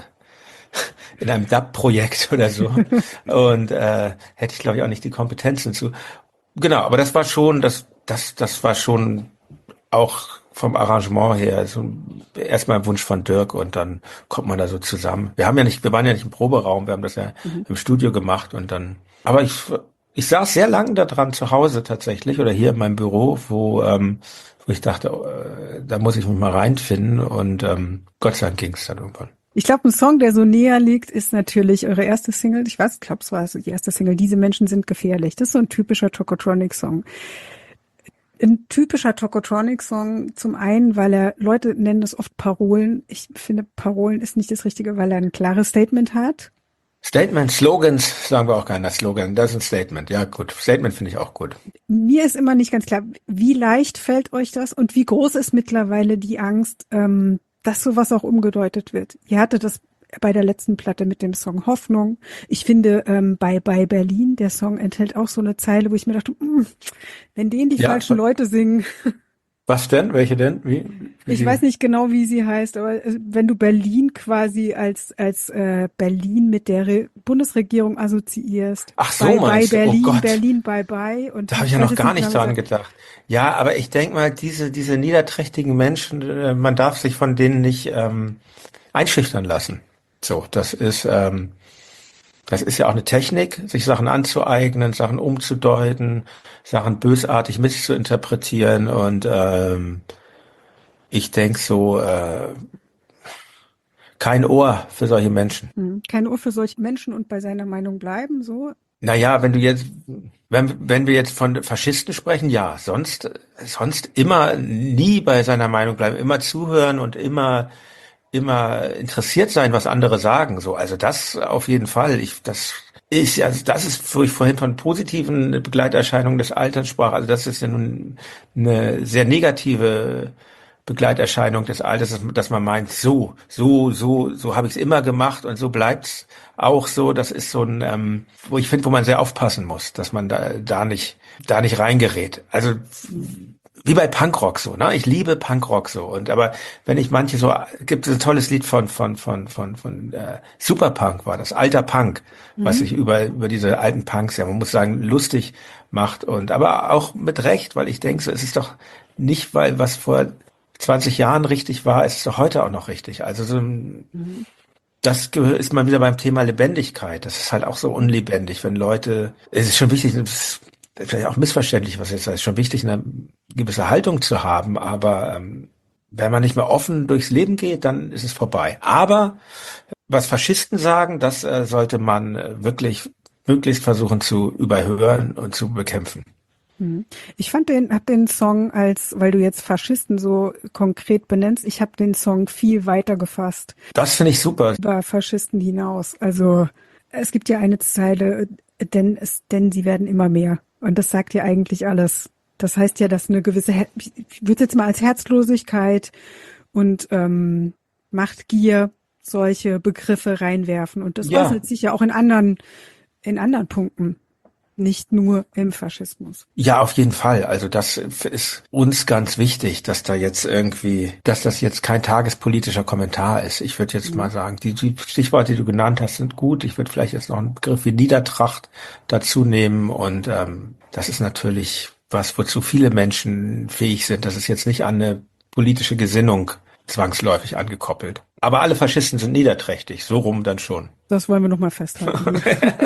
in einem Dub-Projekt oder so. Und hätte ich, glaube ich, auch nicht die Kompetenzen zu. Genau, aber das war schon auch vom Arrangement her, so erstmal ein Wunsch von Dirk und dann kommt man da so zusammen. Wir waren ja nicht im Proberaum, wir haben das ja Mhm. im Studio gemacht und dann, aber ich saß sehr lange da dran zu Hause tatsächlich oder hier in meinem Büro, wo ich dachte, da muss ich mich mal reinfinden und Gott sei Dank ging es dann irgendwann. Ich glaube, ein Song, der so näher liegt, ist natürlich eure erste Single. Ich weiß, ich glaube, es war so die erste Single. Diese Menschen sind gefährlich. Das ist so ein typischer Tokotronic-Song. Ein typischer Tokotronic-Song, zum einen, weil Leute nennen das oft Parolen. Ich finde, Parolen ist nicht das Richtige, weil er ein klares Statement hat. Statement, Slogans, sagen wir auch keiner Slogan, das ist ein Statement. Ja, gut. Statement finde ich auch gut. Mir ist immer nicht ganz klar, wie leicht fällt euch das und wie groß ist mittlerweile die Angst, dass sowas auch umgedeutet wird. Ihr hattet das bei der letzten Platte mit dem Song Hoffnung. Ich finde, bei Berlin, der Song enthält auch so eine Zeile, wo ich mir dachte, wenn den die Ja, falschen Leute singen, was denn? Welche denn? Wie ich die? weiß nicht genau, wie sie heißt, aber wenn du Berlin quasi als Berlin mit der Bundesregierung assoziierst, Ach so bye meinst du? Oh Berlin, Gott. Berlin, bye bye und Da habe ich ich ja weiß noch jetzt gar nicht nicht genau, was dran er. gedacht. Ja, aber ich denke mal, diese niederträchtigen Menschen, man darf sich von denen nicht einschüchtern lassen. So, das ist ja auch eine Technik, sich Sachen anzueignen, Sachen umzudeuten, Sachen bösartig misszuinterpretieren. Und ich denke so, kein Ohr für solche Menschen. Kein Ohr für solche Menschen und bei seiner Meinung bleiben, so. Naja, wenn wir jetzt von Faschisten sprechen, ja, sonst immer nie bei seiner Meinung bleiben, immer zuhören und immer interessiert sein, was andere sagen, so. Also das auf jeden Fall. Das ist, wo ich vorhin von positiven Begleiterscheinungen des Alterns sprach. Also das ist ja nun eine sehr negative Begleiterscheinung des Alters, dass man meint, so habe ich es immer gemacht und so bleibt's auch so. Das ist so ein, wo ich finde, wo man sehr aufpassen muss, dass man da nicht reingerät. Also wie bei Punkrock so, ne? Ich liebe Punkrock so. Und aber wenn ich manche so, gibt es ein tolles Lied von Superpunk war das, alter Punk, was sich über diese alten Punks, ja, man muss sagen, lustig macht und aber auch mit Recht, weil ich denke, so, es ist doch nicht, weil was vor 20 Jahren richtig war, ist es doch heute auch noch richtig. Also so ist mal wieder beim Thema Lebendigkeit. Das ist halt auch so unlebendig, wenn Leute, es ist schon wichtig, es ist vielleicht auch missverständlich, was jetzt heißt, schon wichtig, eine gewisse Haltung zu haben, aber wenn man nicht mehr offen durchs Leben geht, dann ist es vorbei. Aber was Faschisten sagen, das sollte man wirklich möglichst versuchen zu überhören und zu bekämpfen. Ich hab den Song weil du jetzt Faschisten so konkret benennst, ich habe den Song viel weiter gefasst. Das finde ich super. Über Faschisten hinaus. Also es gibt ja eine Zeile, denn sie werden immer mehr. Und das sagt ja eigentlich alles. Das heißt ja, dass eine gewisse, ich würde jetzt mal als Herzlosigkeit und Machtgier solche Begriffe reinwerfen. Und das äußert sich ja auch in anderen Punkten. Nicht nur im Faschismus. Ja, auf jeden Fall. Also das ist uns ganz wichtig, dass das jetzt kein tagespolitischer Kommentar ist. Ich würde jetzt mal sagen, die Stichworte, die du genannt hast, sind gut. Ich würde vielleicht jetzt noch einen Begriff wie Niedertracht dazu nehmen. Und das ist natürlich was, wozu viele Menschen fähig sind. Das ist jetzt nicht an eine politische Gesinnung zwangsläufig angekoppelt. Aber alle Faschisten sind niederträchtig. So rum dann schon. Das wollen wir noch mal festhalten.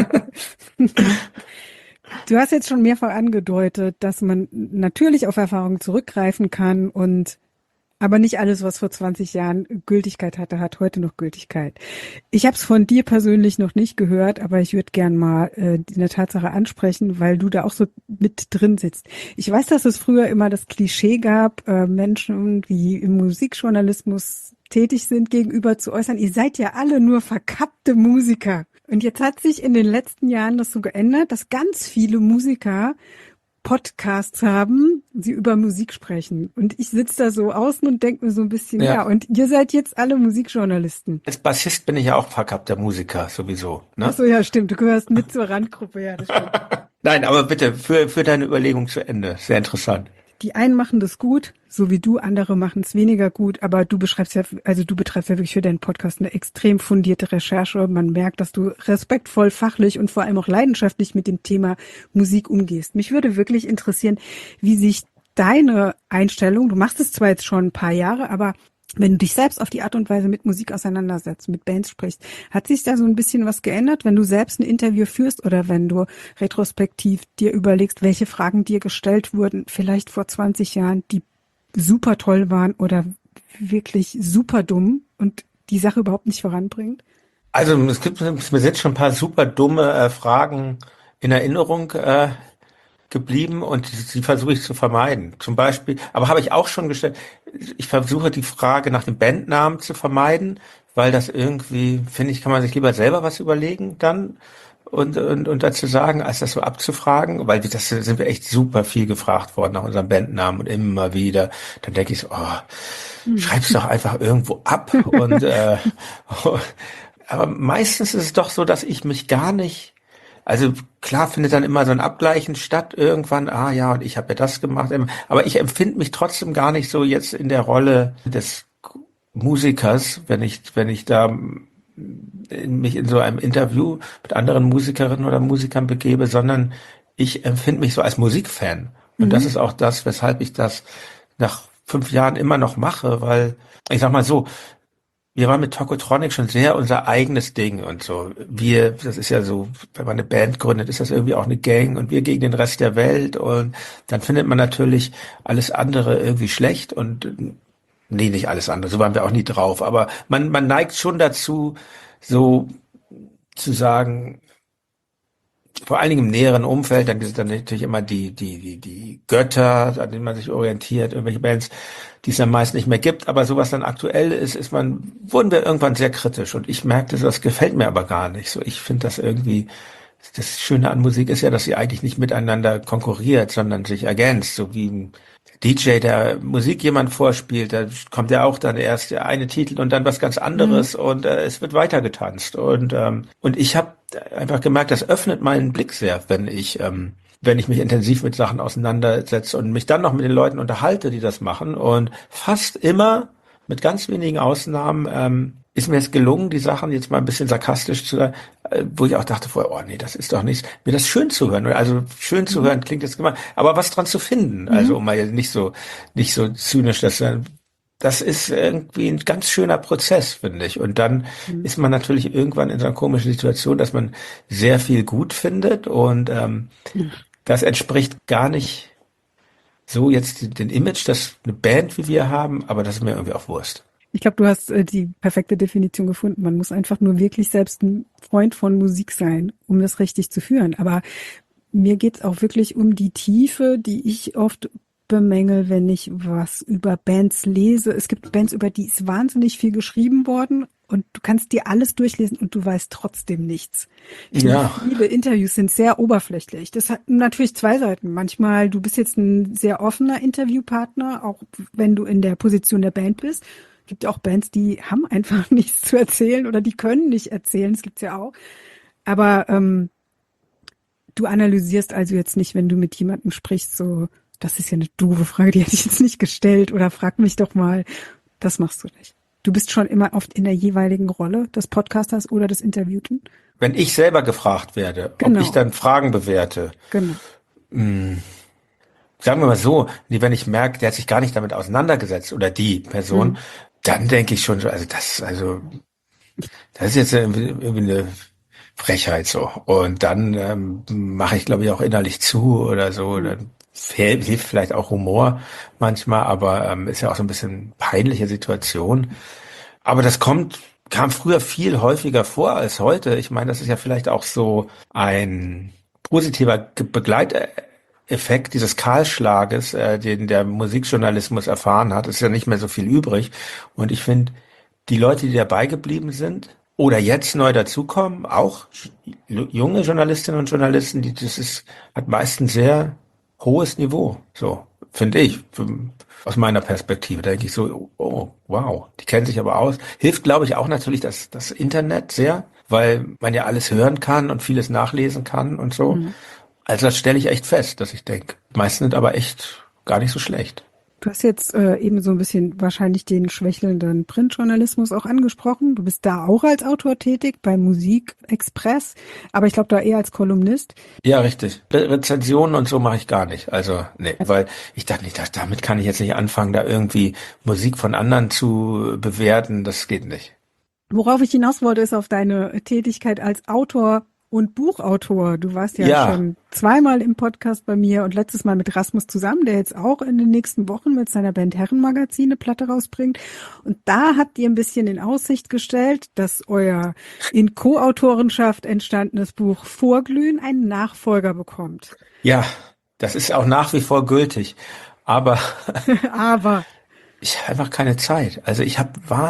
Du hast jetzt schon mehrfach angedeutet, dass man natürlich auf Erfahrungen zurückgreifen kann aber nicht alles, was vor 20 Jahren Gültigkeit hatte, hat heute noch Gültigkeit. Ich habe es von dir persönlich noch nicht gehört, aber ich würde gern mal eine Tatsache ansprechen, weil du da auch so mit drin sitzt. Ich weiß, dass es früher immer das Klischee gab, Menschen, die im Musikjournalismus tätig sind, gegenüber zu äußern, ihr seid ja alle nur verkappte Musiker. Und jetzt hat sich in den letzten Jahren das so geändert, dass ganz viele Musiker Podcasts haben, sie über Musik sprechen. Und ich sitze da so außen und denke mir so ein bisschen, ja, und ihr seid jetzt alle Musikjournalisten. Als Bassist bin ich ja auch verkappter Musiker, sowieso. Ne? Ach so, ja, stimmt. Du gehörst mit zur Randgruppe, ja, das stimmt. Nein, aber bitte, für deine Überlegung zu Ende. Sehr interessant. Die einen machen das gut, so wie du, andere machen es weniger gut, aber du betreibst ja wirklich für deinen Podcast eine extrem fundierte Recherche. Man merkt, dass du respektvoll, fachlich und vor allem auch leidenschaftlich mit dem Thema Musik umgehst. Mich würde wirklich interessieren, wie sich deine Einstellung, du machst es zwar jetzt schon ein paar Jahre, aber wenn du dich selbst auf die Art und Weise mit Musik auseinandersetzt, mit Bands sprichst, hat sich da so ein bisschen was geändert, wenn du selbst ein Interview führst oder wenn du retrospektiv dir überlegst, welche Fragen dir gestellt wurden, vielleicht vor 20 Jahren, die super toll waren oder wirklich super dumm und die Sache überhaupt nicht voranbringt? Also mir sind schon ein paar super dumme Fragen in Erinnerung geblieben und sie versuche ich zu vermeiden. Zum Beispiel, aber habe ich auch schon gestellt, ich versuche die Frage nach dem Bandnamen zu vermeiden, weil das irgendwie, finde ich, kann man sich lieber selber was überlegen dann und dazu sagen, als das so abzufragen, weil das sind wir echt super viel gefragt worden nach unserem Bandnamen und immer wieder. Dann denke ich so, schreib's doch einfach irgendwo ab und aber meistens ist es doch so, dass ich mich gar nicht. Also klar findet dann immer so ein Abgleichen statt irgendwann, ja, und ich habe ja das gemacht. Aber ich empfinde mich trotzdem gar nicht so jetzt in der Rolle des Musikers, wenn ich da mich in so einem Interview mit anderen Musikerinnen oder Musikern begebe, sondern ich empfinde mich so als Musikfan. Und das ist auch das, weshalb ich das nach 5 Jahren immer noch mache, weil, ich sag mal so, wir waren mit Tokotronic schon sehr unser eigenes Ding und so. Das ist ja so, wenn man eine Band gründet, ist das irgendwie auch eine Gang und wir gegen den Rest der Welt und dann findet man natürlich alles andere irgendwie schlecht und nee, nicht alles andere, so waren wir auch nie drauf, aber man neigt schon dazu, so zu sagen, vor allen Dingen im näheren Umfeld, dann sind dann natürlich immer die Götter, an denen man sich orientiert, irgendwelche Bands, die es dann meist nicht mehr gibt, aber sowas dann aktuell wurden wir irgendwann sehr kritisch und ich merkte, das gefällt mir aber gar nicht so. Ich finde das irgendwie, das Schöne an Musik ist ja, dass sie eigentlich nicht miteinander konkurriert, sondern sich ergänzt, so wie ein DJ, der Musik jemand vorspielt, da kommt ja auch dann erst der eine Titel und dann was ganz anderes und es wird weitergetanzt und ich habe einfach gemerkt, das öffnet meinen Blick sehr, wenn ich wenn ich mich intensiv mit Sachen auseinandersetze und mich dann noch mit den Leuten unterhalte, die das machen. Und fast immer, mit ganz wenigen Ausnahmen, ist mir es gelungen, die Sachen jetzt mal ein bisschen sarkastisch zu sagen, wo ich auch dachte vorher, oh nee, das ist doch nichts, mir das schön zu hören. Also schön zu hören klingt jetzt gemein, aber was dran zu finden. Also um mal jetzt nicht so zynisch, das ist irgendwie ein ganz schöner Prozess, finde ich. Und dann ist man natürlich irgendwann in so einer komischen Situation, dass man sehr viel gut findet und das entspricht gar nicht so jetzt den Image, dass eine Band wie wir haben, aber das ist mir irgendwie auch Wurst. Ich glaube, du hast die perfekte Definition gefunden. Man muss einfach nur wirklich selbst ein Freund von Musik sein, um das richtig zu führen. Aber mir geht's auch wirklich um die Tiefe, die ich oft bemängel, wenn ich was über Bands lese. Es gibt Bands, über die ist wahnsinnig viel geschrieben worden und du kannst dir alles durchlesen und du weißt trotzdem nichts. Ja. Viele Interviews sind sehr oberflächlich. Das hat natürlich zwei Seiten. Manchmal, du bist jetzt ein sehr offener Interviewpartner, auch wenn du in der Position der Band bist. Es gibt ja auch Bands, die haben einfach nichts zu erzählen oder die können nicht erzählen. Das gibt's ja auch. Aber du analysierst also jetzt nicht, wenn du mit jemandem sprichst, so, das ist ja eine doofe Frage, die hätte ich jetzt nicht gestellt oder frag mich doch mal. Das machst du nicht. Du bist schon immer oft in der jeweiligen Rolle des Podcasters oder des Interviewten. Wenn ich selber gefragt werde, Genau. ob ich dann Fragen bewerte, Genau. sagen wir mal so, wenn ich merke, der hat sich gar nicht damit auseinandergesetzt oder die Person, dann denke ich schon so, das ist jetzt irgendwie eine Frechheit so. Und dann mache ich, glaube ich, auch innerlich zu oder so. Dann hilft vielleicht auch Humor manchmal, aber ist ja auch so ein bisschen peinliche Situation. Aber das kam früher viel häufiger vor als heute. Ich meine, das ist ja vielleicht auch so ein positiver Begleiteffekt dieses Kahlschlages, den der Musikjournalismus erfahren hat. Es ist ja nicht mehr so viel übrig. Und ich finde, die Leute, die dabei geblieben sind oder jetzt neu dazukommen, auch junge Journalistinnen und Journalisten, hat meistens sehr hohes Niveau. So, finde ich. Aus meiner Perspektive denke ich so, oh, wow, die kennen sich aber aus. Hilft, glaube ich, auch natürlich das Internet sehr, weil man ja alles hören kann und vieles nachlesen kann und so. Also das stelle ich echt fest, dass ich denke, die meisten sind aber echt gar nicht so schlecht. Du hast jetzt eben so ein bisschen wahrscheinlich den schwächelnden Printjournalismus auch angesprochen. Du bist da auch als Autor tätig bei Musikexpress, aber ich glaube da eher als Kolumnist. Ja, richtig. Rezensionen und so mache ich gar nicht. Also, nee, weil ich dachte nicht, damit kann ich jetzt nicht anfangen, da irgendwie Musik von anderen zu bewerten. Das geht nicht. Worauf ich hinaus wollte, ist auf deine Tätigkeit als Autor und Buchautor. Du warst ja schon zweimal im Podcast bei mir und letztes Mal mit Rasmus zusammen, der jetzt auch in den nächsten Wochen mit seiner Band Herrenmagazin eine Platte rausbringt. Und da habt ihr ein bisschen in Aussicht gestellt, dass euer in Co-Autorenschaft entstandenes Buch Vorglühen einen Nachfolger bekommt. Ja, das ist auch nach wie vor gültig. Aber ich habe einfach keine Zeit. Also ich habe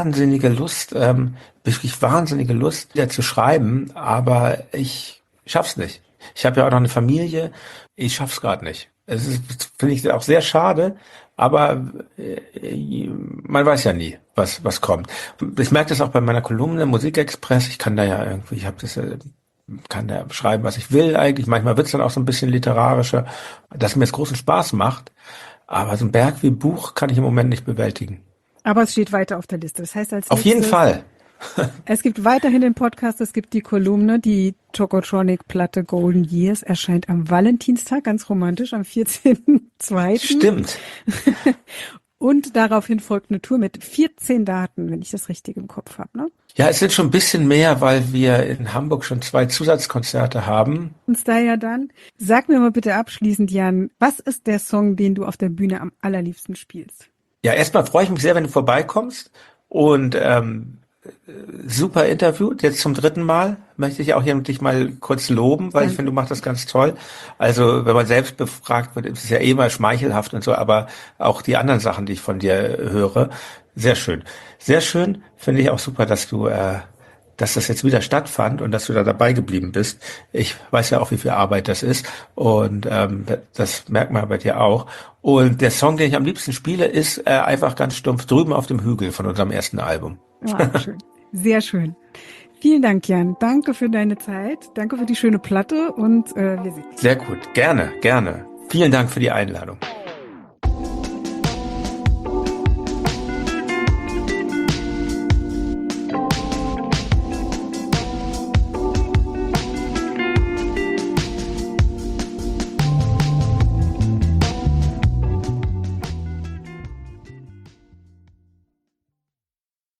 wirklich wahnsinnige Lust, wieder zu schreiben, aber ich schaff's nicht. Ich habe ja auch noch eine Familie, ich schaff's gerade nicht. Es ist, finde ich, auch sehr schade, aber man weiß ja nie, was kommt. Ich merke das auch bei meiner Kolumne Musikexpress. Ich kann da ja irgendwie, kann da schreiben, was ich will eigentlich. Manchmal wird's dann auch so ein bisschen literarischer, dass mir es großen Spaß macht. Aber so ein Berg wie Buch kann ich im Moment nicht bewältigen. Aber es steht weiter auf der Liste. Das heißt, Auf jeden Fall. Es gibt weiterhin den Podcast, es gibt die Kolumne, die Tokotronic-Platte Golden Years erscheint am Valentinstag, ganz romantisch, am 14.02. Stimmt. Und daraufhin folgt eine Tour mit 14 Daten, wenn ich das richtig im Kopf habe, ne? Ja, es sind schon ein bisschen mehr, weil wir in Hamburg schon 2 Zusatzkonzerte haben. Und da ja dann, sag mir mal bitte abschließend, Jan, was ist der Song, den du auf der Bühne am allerliebsten spielst? Ja, erstmal freue ich mich sehr, wenn du vorbeikommst und super Interview, jetzt zum 3. Mal. Möchte ich auch hier dich mal kurz loben, weil ich finde, du machst das ganz toll. Also, wenn man selbst befragt wird, ist es ja eh mal schmeichelhaft und so, aber auch die anderen Sachen, die ich von dir höre, sehr schön. Sehr schön, finde ich auch super, dass das jetzt wieder stattfand und dass du da dabei geblieben bist. Ich weiß ja auch, wie viel Arbeit das ist und das merkt man bei dir auch. Und der Song, den ich am liebsten spiele, ist einfach ganz stumpf Drüben auf dem Hügel von unserem ersten Album. Ah, schön. Sehr schön. Vielen Dank, Jan. Danke für deine Zeit. Danke für die schöne Platte und wir sehen uns. Sehr gut. Gerne, gerne. Vielen Dank für die Einladung.